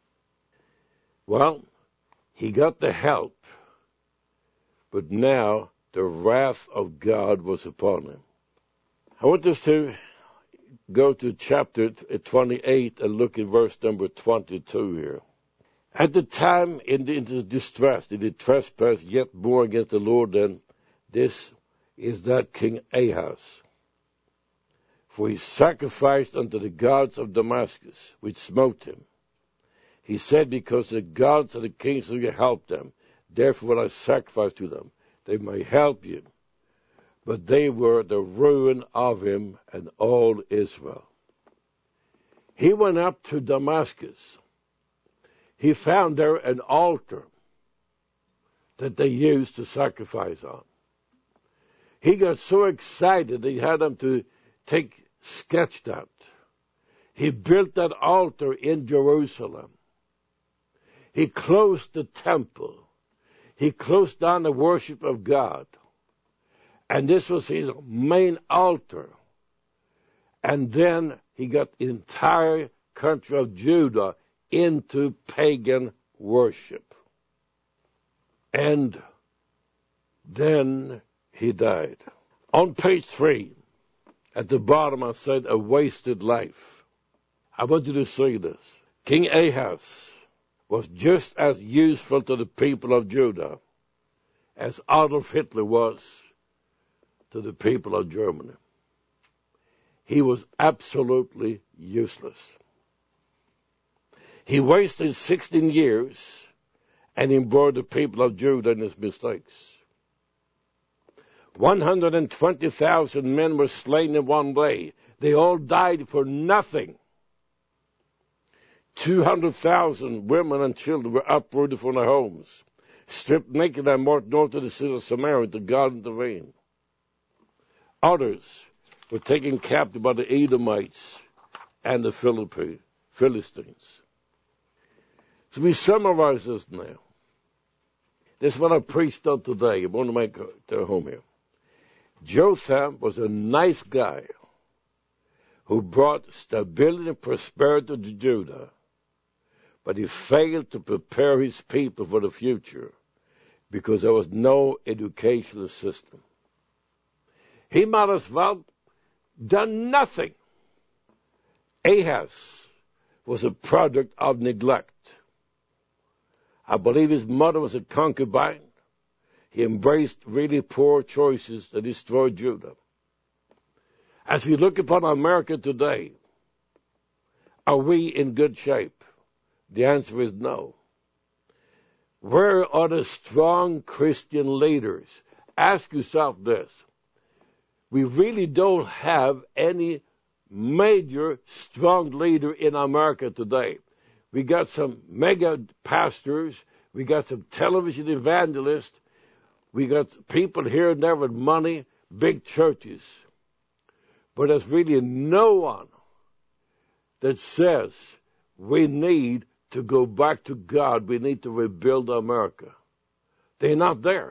Well, he got the help, but now the wrath of God was upon him. I want us to go to chapter 28 and look at verse number 22 here. At the time in the distress, did he trespass yet more against the Lord than this is that King Ahaz. For he sacrificed unto the gods of Damascus, which smote him. He said, because the gods of the kings of you helped them, therefore will I sacrifice to them. They may help you. But they were the ruin of him and all Israel. He went up to Damascus. He found there an altar that they used to sacrifice on. He got so excited he had them to sketch that. He built that altar in Jerusalem. He closed the temple. He closed down the worship of God. And this was his main altar. And then he got the entire country of Judah into pagan worship. And then he died. On page 3, at the bottom I said, a wasted life. I want you to see this. King Ahaz was just as useful to the people of Judah as Adolf Hitler was to the people of Germany. He was absolutely useless. He wasted 16 years and embroiled the people of Judah in his mistakes. 120,000 men were slain in one day. They all died for nothing. 200,000 women and children were uprooted from their homes, stripped naked and marched north to the city of Samaria to God intervene. Others were taken captive by the Edomites and the Philistines. So we summarize this now. This is what I preached on today. I want to make it home here. Jotham was a nice guy who brought stability and prosperity to Judah, but he failed to prepare his people for the future because there was no educational system. He might as well done nothing. Ahaz was a product of neglect. I believe his mother was a concubine. He embraced really poor choices that destroyed Judah. As we look upon America today, are we in good shape? The answer is no. Where are the strong Christian leaders? Ask yourself this. We really don't have any major strong leader in America today. We got some mega pastors. We got some television evangelists. We got people here and there with money, big churches. But there's really no one that says we need to go back to God. We need to rebuild America. They're not there.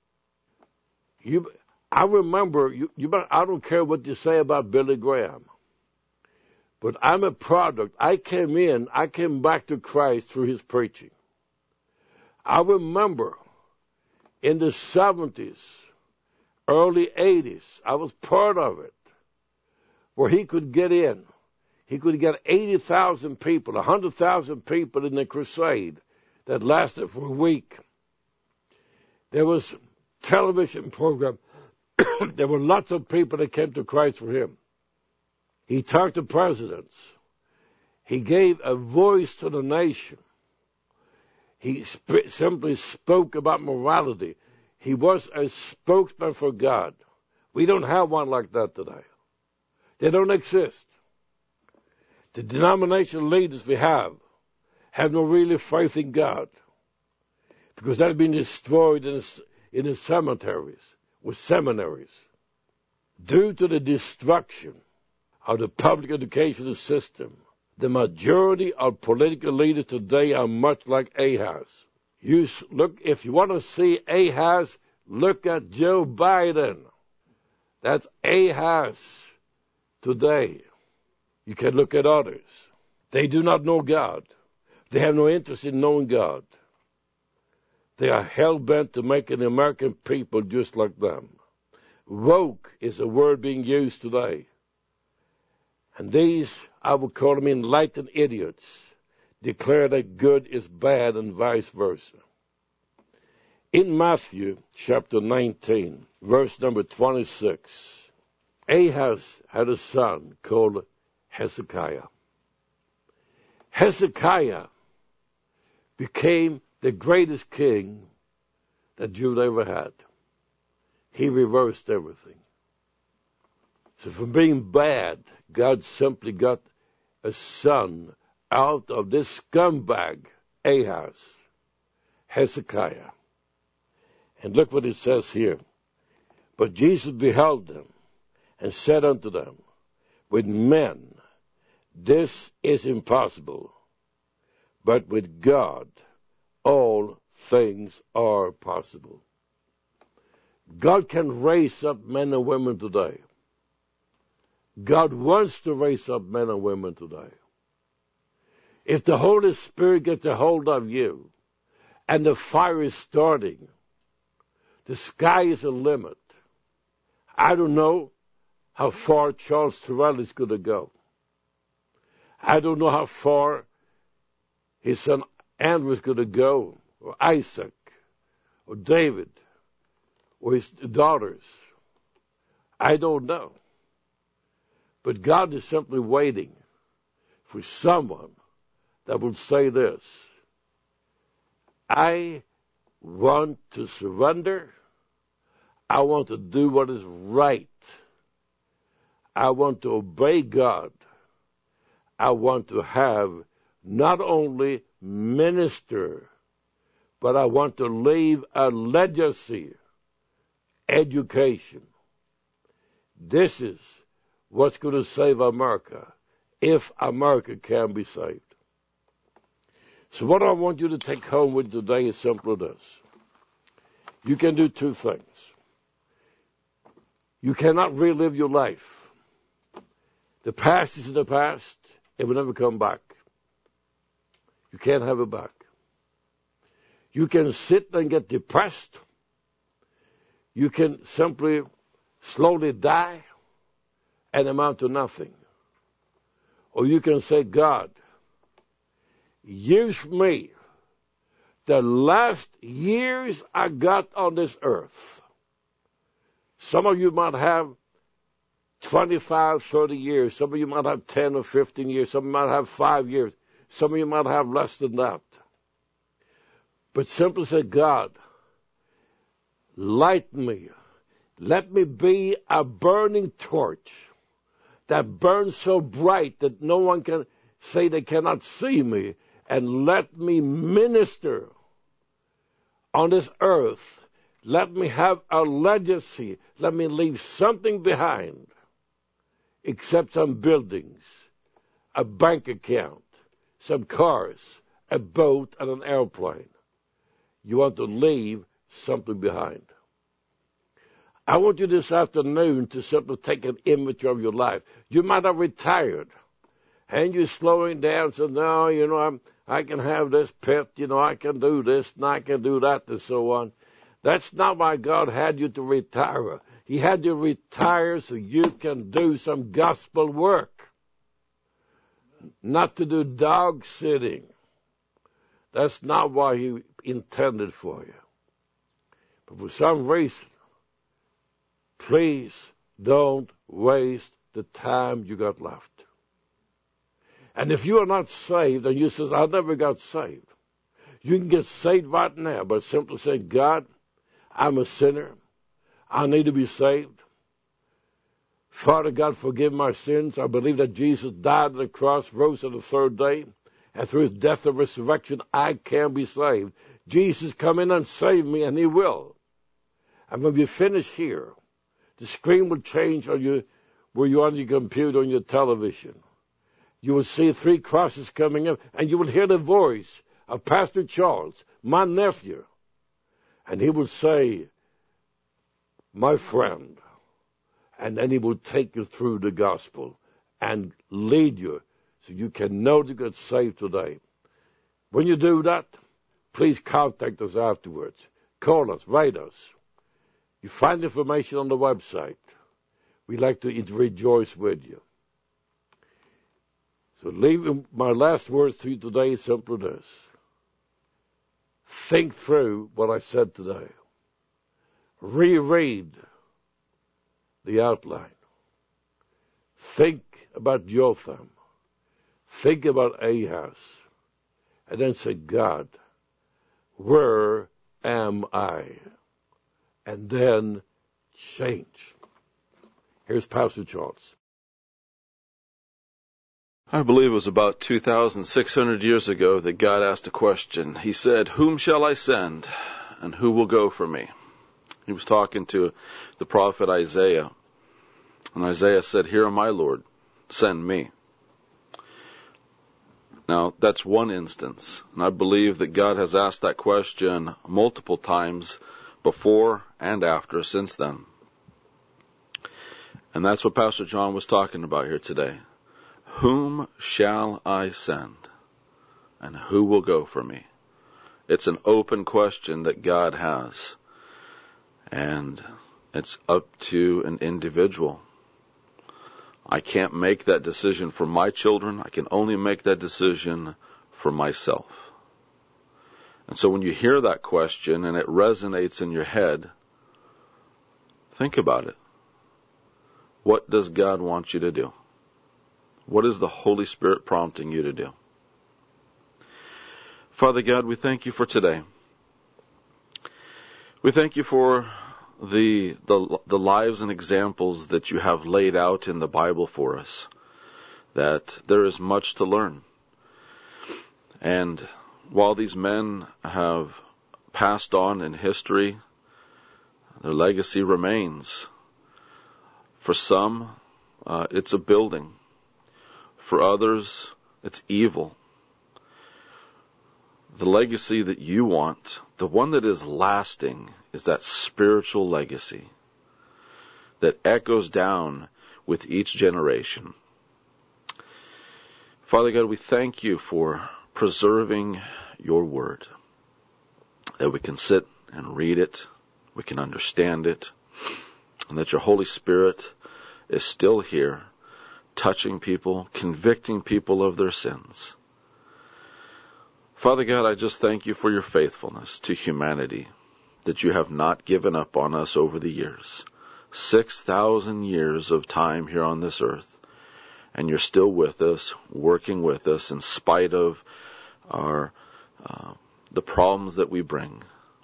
I remember, I don't care what you say about Billy Graham, but I'm a product. I came back to Christ through his preaching. I remember in the 70s, early 80s, I was part of it, where he could get in. He could get 80,000 people, 100,000 people in the crusade that lasted for a week. There was television program. There were lots of people that came to Christ for him. He talked to presidents. He gave a voice to the nation. He simply spoke about morality. He was a spokesman for God. We don't have one like that today. They don't exist. The denominational leaders we have no really faith in God, because that has been destroyed in the cemeteries, with seminaries, due to the destruction of the public education system. The majority of political leaders today are much like Ahaz. If you want to see Ahaz, look at Joe Biden. That's Ahaz today. You can look at others. They do not know God. They have no interest in knowing God. They are hell-bent to making the American people just like them. Woke is a word being used today. And these, I would call them enlightened idiots, declare that good is bad and vice versa. In Matthew chapter 19, verse number 26, Ahaz had a son called Hezekiah. Hezekiah became the greatest king that Judah ever had. He reversed everything. So from being bad, God simply got a son out of this scumbag, Ahaz, Hezekiah. And look what it says here. But Jesus beheld them and said unto them, with men this is impossible, but with God all things are possible. God can raise up men and women today. God wants to raise up men and women today. If the Holy Spirit gets a hold of you and the fire is starting, the sky is a limit. I don't know how far Charles Terrell is going to go. I don't know how far his son Andrew is going to go, or Isaac, or David, or his daughters. I don't know. But God is simply waiting for someone that will say this: I want to surrender. I want to do what is right. I want to obey God. I want to have not only minister, but I want to leave a legacy, education. This is what's going to save America, if America can be saved. So what I want you to take home with today is simply this. You can do two things. You cannot relive your life. The past is in the past. It will never come back. You can't have it back. You can sit and get depressed. You can simply slowly die and amount to nothing. Or you can say, God, use me. The last years I got on this earth. Some of you might have 25, 30 years. Some of you might have 10 or 15 years. Some of you might have 5 years. Some of you might have less than that. But simply say, God, light me. Let me be a burning torch that burns so bright that no one can say they cannot see me. And let me minister on this earth. Let me have a legacy. Let me leave something behind, except some buildings, a bank account, some cars, a boat, and an airplane. You want to leave something behind. I want you this afternoon to simply take an image of your life. You might have retired, and you're slowing down, so now, I can have this pet, I can do this, and I can do that, and so on. That's not why God had you to retire. He had you retire so you can do some gospel work, not to do dog sitting. That's not why He intended for you. But for some reason, please don't waste the time you got left. And if you are not saved, and you say, I never got saved, you can get saved right now by simply saying, God, I'm a sinner. I need to be saved. Father God, forgive my sins. I believe that Jesus died on the cross, rose on the third day, and through his death and resurrection, I can be saved. Jesus, come in and save me, and he will. And when we finish here, the screen will change on you, where you're on your computer, on your television. You will see 3 crosses coming up, and you will hear the voice of Pastor Charles, my nephew. And he will say, my friend. And then he will take you through the gospel and lead you so you can know to get saved today. When you do that, please contact us afterwards. Call us, write us. You find information on the website. We'd like to rejoice with you. So leaving my last words to you today is simply this. Think through what I said today. Reread the outline. Think about Jotham. Think about Ahaz. And then say, God, where am I? And then change. Here's Pastor Charles. I believe it was about 2,600 years ago that God asked a question. He said, whom shall I send, and who will go for me? He was talking to the prophet Isaiah. And Isaiah said, here am I, Lord, send me. Now, that's one instance. And I believe that God has asked that question multiple times before and after since then. And that's what Pastor John was talking about here today. Whom shall I send? And who will go for me? It's an open question that God has. And it's up to an individual. I can't make that decision for my children. I can only make that decision for myself. And so when you hear that question and it resonates in your head, think about it. What does God want you to do? What is the Holy Spirit prompting you to do? Father God, we thank you for today. We thank you for the lives and examples that you have laid out in the Bible for us, that there is much to learn. And while these men have passed on in history, their legacy remains. For some, it's a building. For others, it's evil. The legacy that you want, the one that is lasting, is that spiritual legacy that echoes down with each generation. Father God, we thank you for preserving your word, that we can sit and read it, we can understand it, and that your Holy Spirit is still here, touching people, convicting people of their sins. Father God, I just thank you for your faithfulness to humanity, that you have not given up on us over the years. 6,000 years of time here on this earth, and you're still with us, working with us in spite of the problems that we bring.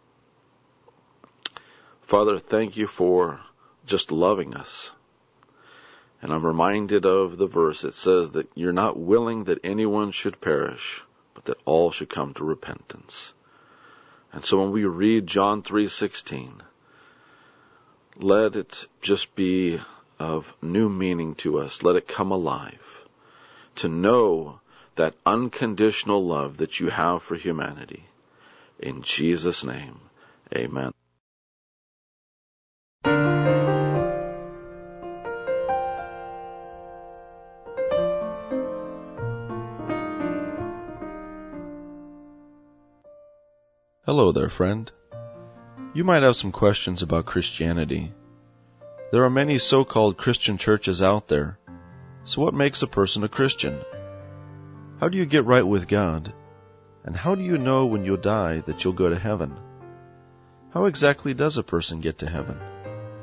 Father, thank you for just loving us. And I'm reminded of the verse. It says that you're not willing that anyone should perish, but that all should come to repentance. And so when we read John 3:16, let it just be of new meaning to us. Let it come alive. To know that unconditional love that you have for humanity. In Jesus' name, amen. Hello there, friend. You might have some questions about Christianity. There are many so-called Christian churches out there. So what makes a person a Christian? How do you get right with God? And how do you know when you'll die that you'll go to heaven? How exactly does a person get to heaven?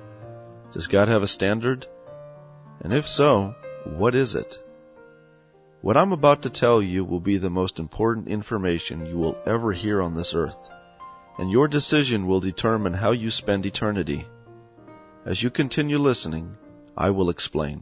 Does God have a standard? And if so, what is it? What I'm about to tell you will be the most important information you will ever hear on this earth, and your decision will determine how you spend eternity. As you continue listening, I will explain.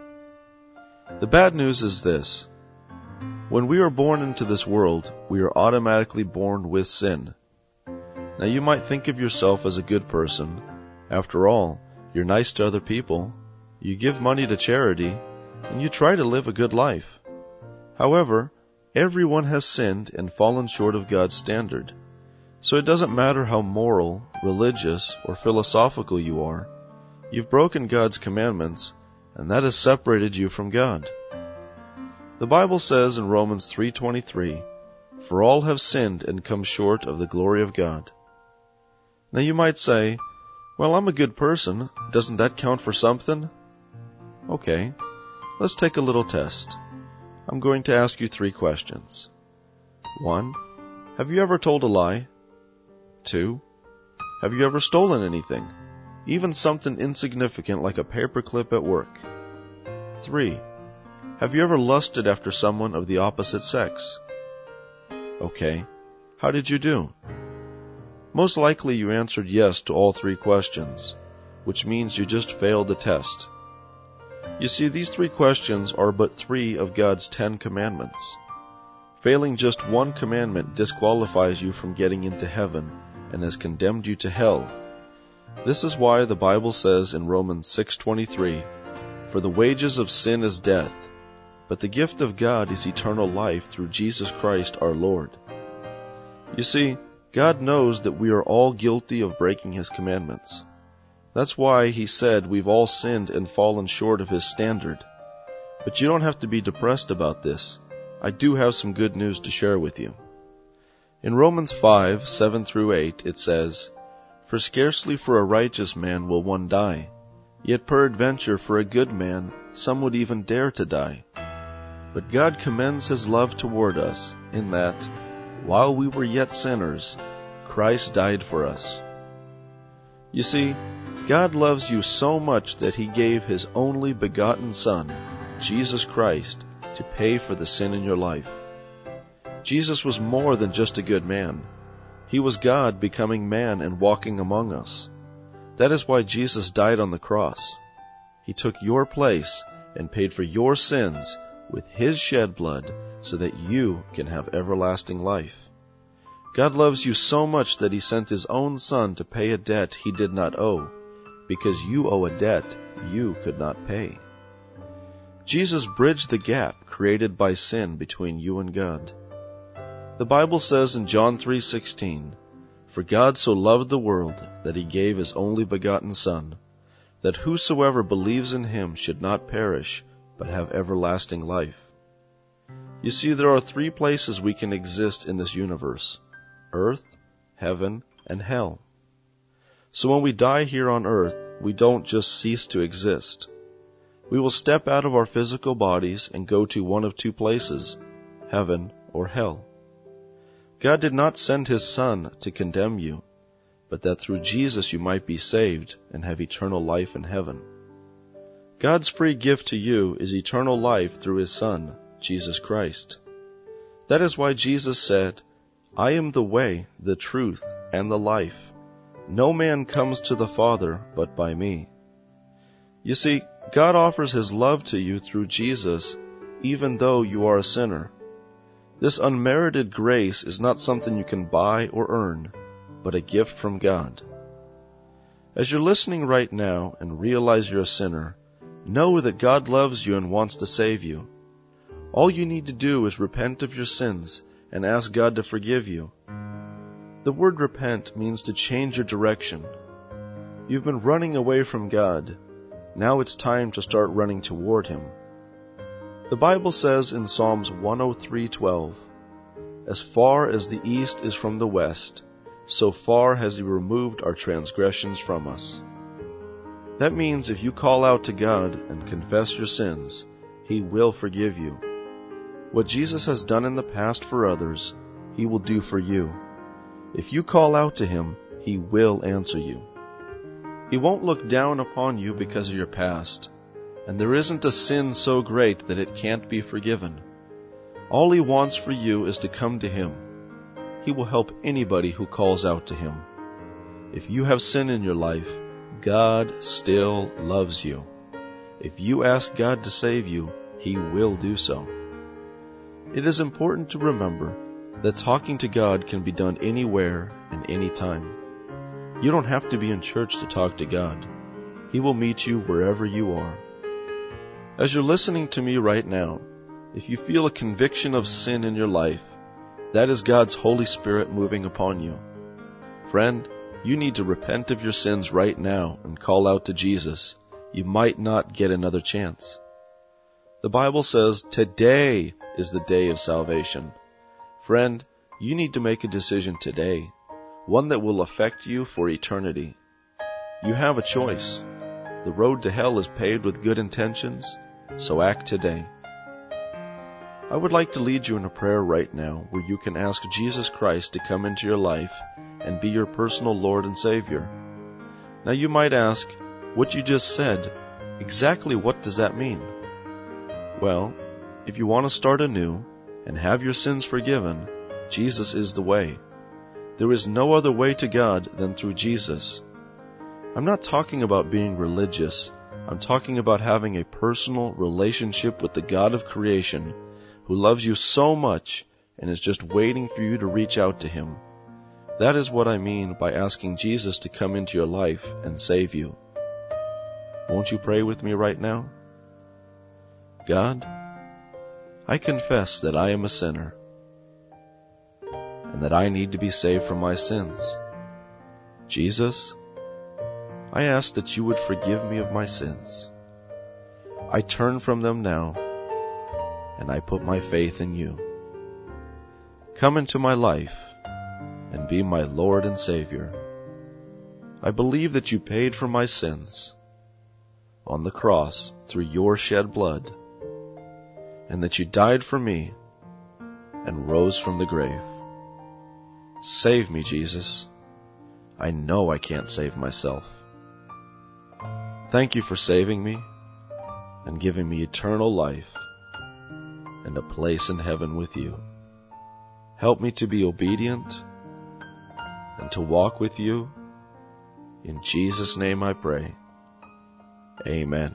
The bad news is this. When we are born into this world, we are automatically born with sin. Now you might think of yourself as a good person. After all, you're nice to other people, you give money to charity, and you try to live a good life. However, everyone has sinned and fallen short of God's standard. So it doesn't matter how moral, religious, or philosophical you are, you've broken God's commandments, and that has separated you from God. The Bible says in Romans 3:23, "For all have sinned and come short of the glory of God." Now you might say, "Well, I'm a good person. Doesn't that count for something?" Okay, let's take a little test. I'm going to ask you 3 questions. 1. Have you ever told a lie? 2. Have you ever stolen anything? Even something insignificant like a paperclip at work? 3. Have you ever lusted after someone of the opposite sex? Okay, how did you do? Most likely you answered yes to all 3 questions, which means you just failed the test. You see, these 3 questions are but 3 of God's 10 commandments. Failing just one commandment disqualifies you from getting into heaven and has condemned you to hell. This is why the Bible says in Romans 6:23, "For the wages of sin is death, but the gift of God is eternal life through Jesus Christ our Lord." You see, God knows that we are all guilty of breaking His commandments. That's why He said we've all sinned and fallen short of His standard. But you don't have to be depressed about this. I do have some good news to share with you. In Romans 5:7-8, it says, "For scarcely for a righteous man will one die, yet peradventure for a good man some would even dare to die. But God commends His love toward us, in that, while we were yet sinners, Christ died for us." You see, God loves you so much that He gave His only begotten Son, Jesus Christ, to pay for the sin in your life. Jesus was more than just a good man. He was God becoming man and walking among us. That is why Jesus died on the cross. He took your place and paid for your sins with His shed blood so that you can have everlasting life. God loves you so much that He sent His own Son to pay a debt He did not owe, because you owe a debt you could not pay. Jesus bridged the gap created by sin between you and God. The Bible says in John 3:16, "For God so loved the world that He gave His only begotten Son, that whosoever believes in Him should not perish, but have everlasting life." You see, there are 3 places we can exist in this universe: earth, heaven, and hell. So when we die here on earth, we don't just cease to exist. We will step out of our physical bodies and go to one of 2 places, heaven or hell. God did not send His Son to condemn you, but that through Jesus you might be saved and have eternal life in heaven. God's free gift to you is eternal life through His Son, Jesus Christ. That is why Jesus said, "I am the way, the truth, and the life. No man comes to the Father but by me." You see, God offers His love to you through Jesus, even though you are a sinner. This unmerited grace is not something you can buy or earn, but a gift from God. As you're listening right now and realize you're a sinner, know that God loves you and wants to save you. All you need to do is repent of your sins and ask God to forgive you. The word repent means to change your direction. You've been running away from God. Now it's time to start running toward Him. The Bible says in Psalms 103:12, "As far as the east is from the west, so far has He removed our transgressions from us." That means if you call out to God and confess your sins, He will forgive you. What Jesus has done in the past for others, He will do for you. If you call out to Him, He will answer you. He won't look down upon you because of your past, and there isn't a sin so great that it can't be forgiven, All He wants for you is to come to Him. He will help anybody who calls out to Him. If you have sin in your life, God still loves you. If you ask God to save you, He will do so. It is important to remember that talking to God can be done anywhere and anytime. You don't have to be in church to talk to God. He will meet you wherever you are. As you're listening to me right now, if you feel a conviction of sin in your life, that is God's Holy Spirit moving upon you. Friend, you need to repent of your sins right now and call out to Jesus. You might not get another chance. The Bible says today is the day of salvation. Friend, you need to make a decision today, one that will affect you for eternity. You have a choice. The road to hell is paved with good intentions, so act today. I would like to lead you in a prayer right now where you can ask Jesus Christ to come into your life and be your personal Lord and Savior. Now you might ask, what you just said, exactly what does that mean? Well, if you want to start anew and have your sins forgiven, Jesus is the way. There is no other way to God than through Jesus. I'm not talking about being religious. I'm talking about having a personal relationship with the God of creation who loves you so much and is just waiting for you to reach out to Him. That is what I mean by asking Jesus to come into your life and save you. Won't you pray with me right now? God, I confess that I am a sinner and that I need to be saved from my sins. Jesus, I ask that you would forgive me of my sins. I turn from them now, and I put my faith in you. Come into my life and be my Lord and Savior. I believe that you paid for my sins on the cross through your shed blood, and that you died for me and rose from the grave. Save me, Jesus. I know I can't save myself. Thank you for saving me and giving me eternal life and a place in heaven with you. Help me to be obedient and to walk with you. In Jesus' name I pray. Amen.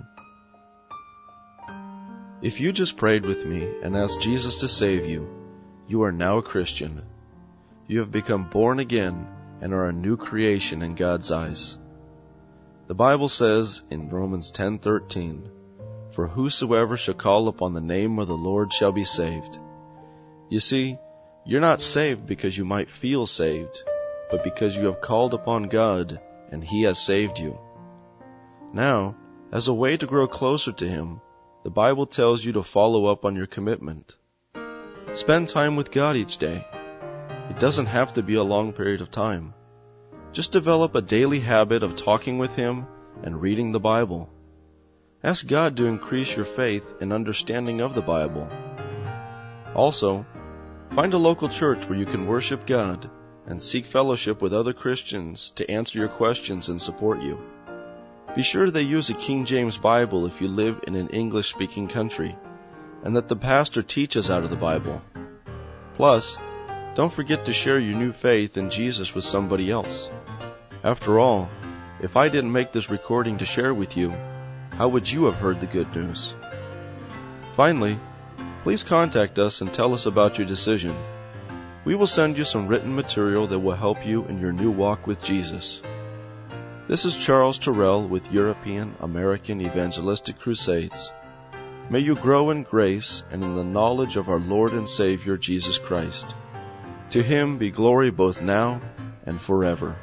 If you just prayed with me and asked Jesus to save you, you are now a Christian. You have become born again and are a new creation in God's eyes. The Bible says in Romans 10:13, "For whosoever shall call upon the name of the Lord shall be saved." You see, you're not saved because you might feel saved, but because you have called upon God and He has saved you. Now, as a way to grow closer to Him, the Bible tells you to follow up on your commitment. Spend time with God each day. It doesn't have to be a long period of time. Just develop a daily habit of talking with Him and reading the Bible. Ask God to increase your faith and understanding of the Bible. Also, find a local church where you can worship God and seek fellowship with other Christians to answer your questions and support you. Be sure they use a King James Bible if you live in an English-speaking country, and that the pastor teaches out of the Bible. Plus, don't forget to share your new faith in Jesus with somebody else. After all, if I didn't make this recording to share with you, how would you have heard the good news? Finally, please contact us and tell us about your decision. We will send you some written material that will help you in your new walk with Jesus. This is Charles Terrell with European American Evangelistic Crusades. May you grow in grace and in the knowledge of our Lord and Savior Jesus Christ. To Him be glory both now and forever.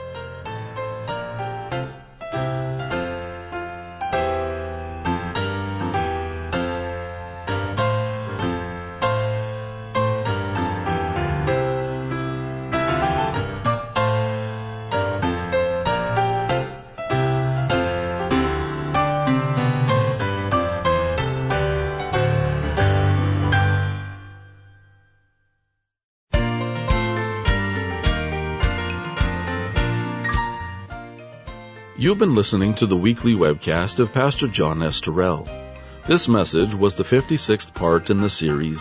You've been listening to the weekly webcast of Pastor John S. Terrell. This message was the 56th part in the series,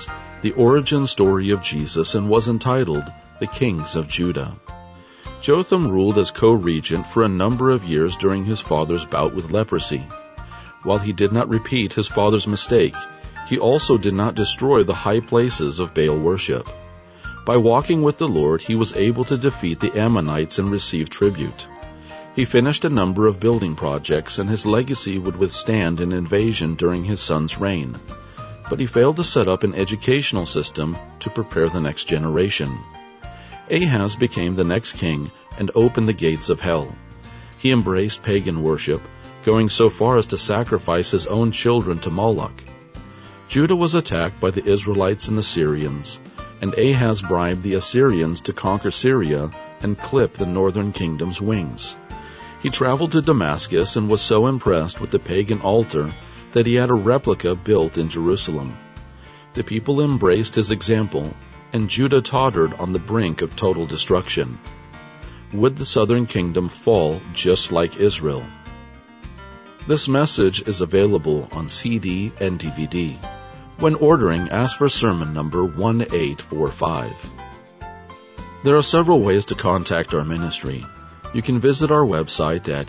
the origin story of Jesus, and was entitled The Kings of Judah. Jotham ruled as co-regent for a number of years during his father's bout with leprosy. While he did not repeat his father's mistake, he also did not destroy the high places of Baal worship. By walking with the Lord, he was able to defeat the Ammonites and receive tribute. He finished a number of building projects, and his legacy would withstand an invasion during his son's reign. But he failed to set up an educational system to prepare the next generation. Ahaz became the next king and opened the gates of hell. He embraced pagan worship, going so far as to sacrifice his own children to Moloch. Judah was attacked by the Israelites and the Syrians, and Ahaz bribed the Assyrians to conquer Syria and clip the northern kingdom's wings. He traveled to Damascus and was so impressed with the pagan altar that he had a replica built in Jerusalem. The people embraced his example, and Judah tottered on the brink of total destruction. Would the southern kingdom fall just like Israel? This message is available on CD and DVD. When ordering, ask for sermon number 1845. There are several ways to contact our ministry. You can visit our website at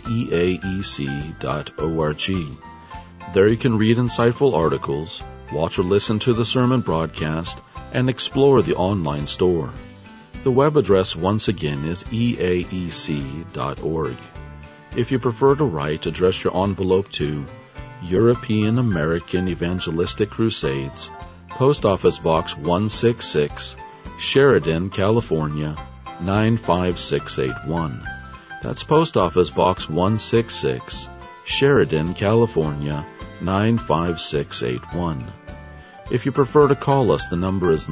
eaec.org. There you can read insightful articles, watch or listen to the sermon broadcast, and explore the online store. The web address once again is eaec.org. If you prefer to write, address your envelope to European American Evangelistic Crusades, Post Office Box 166, Sheridan, California, 95681. That's Post Office Box 166, Sheridan, California, 95681. If you prefer to call us, the number is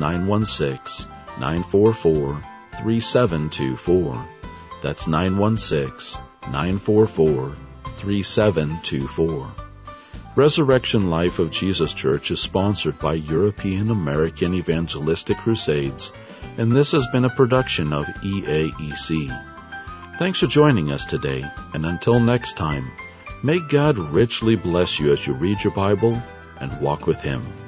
916-944-3724. That's 916-944-3724. Resurrection Life of Jesus Church is sponsored by European American Evangelistic Crusades, and this has been a production of EAEC. Thanks for joining us today, and until next time, may God richly bless you as you read your Bible and walk with Him.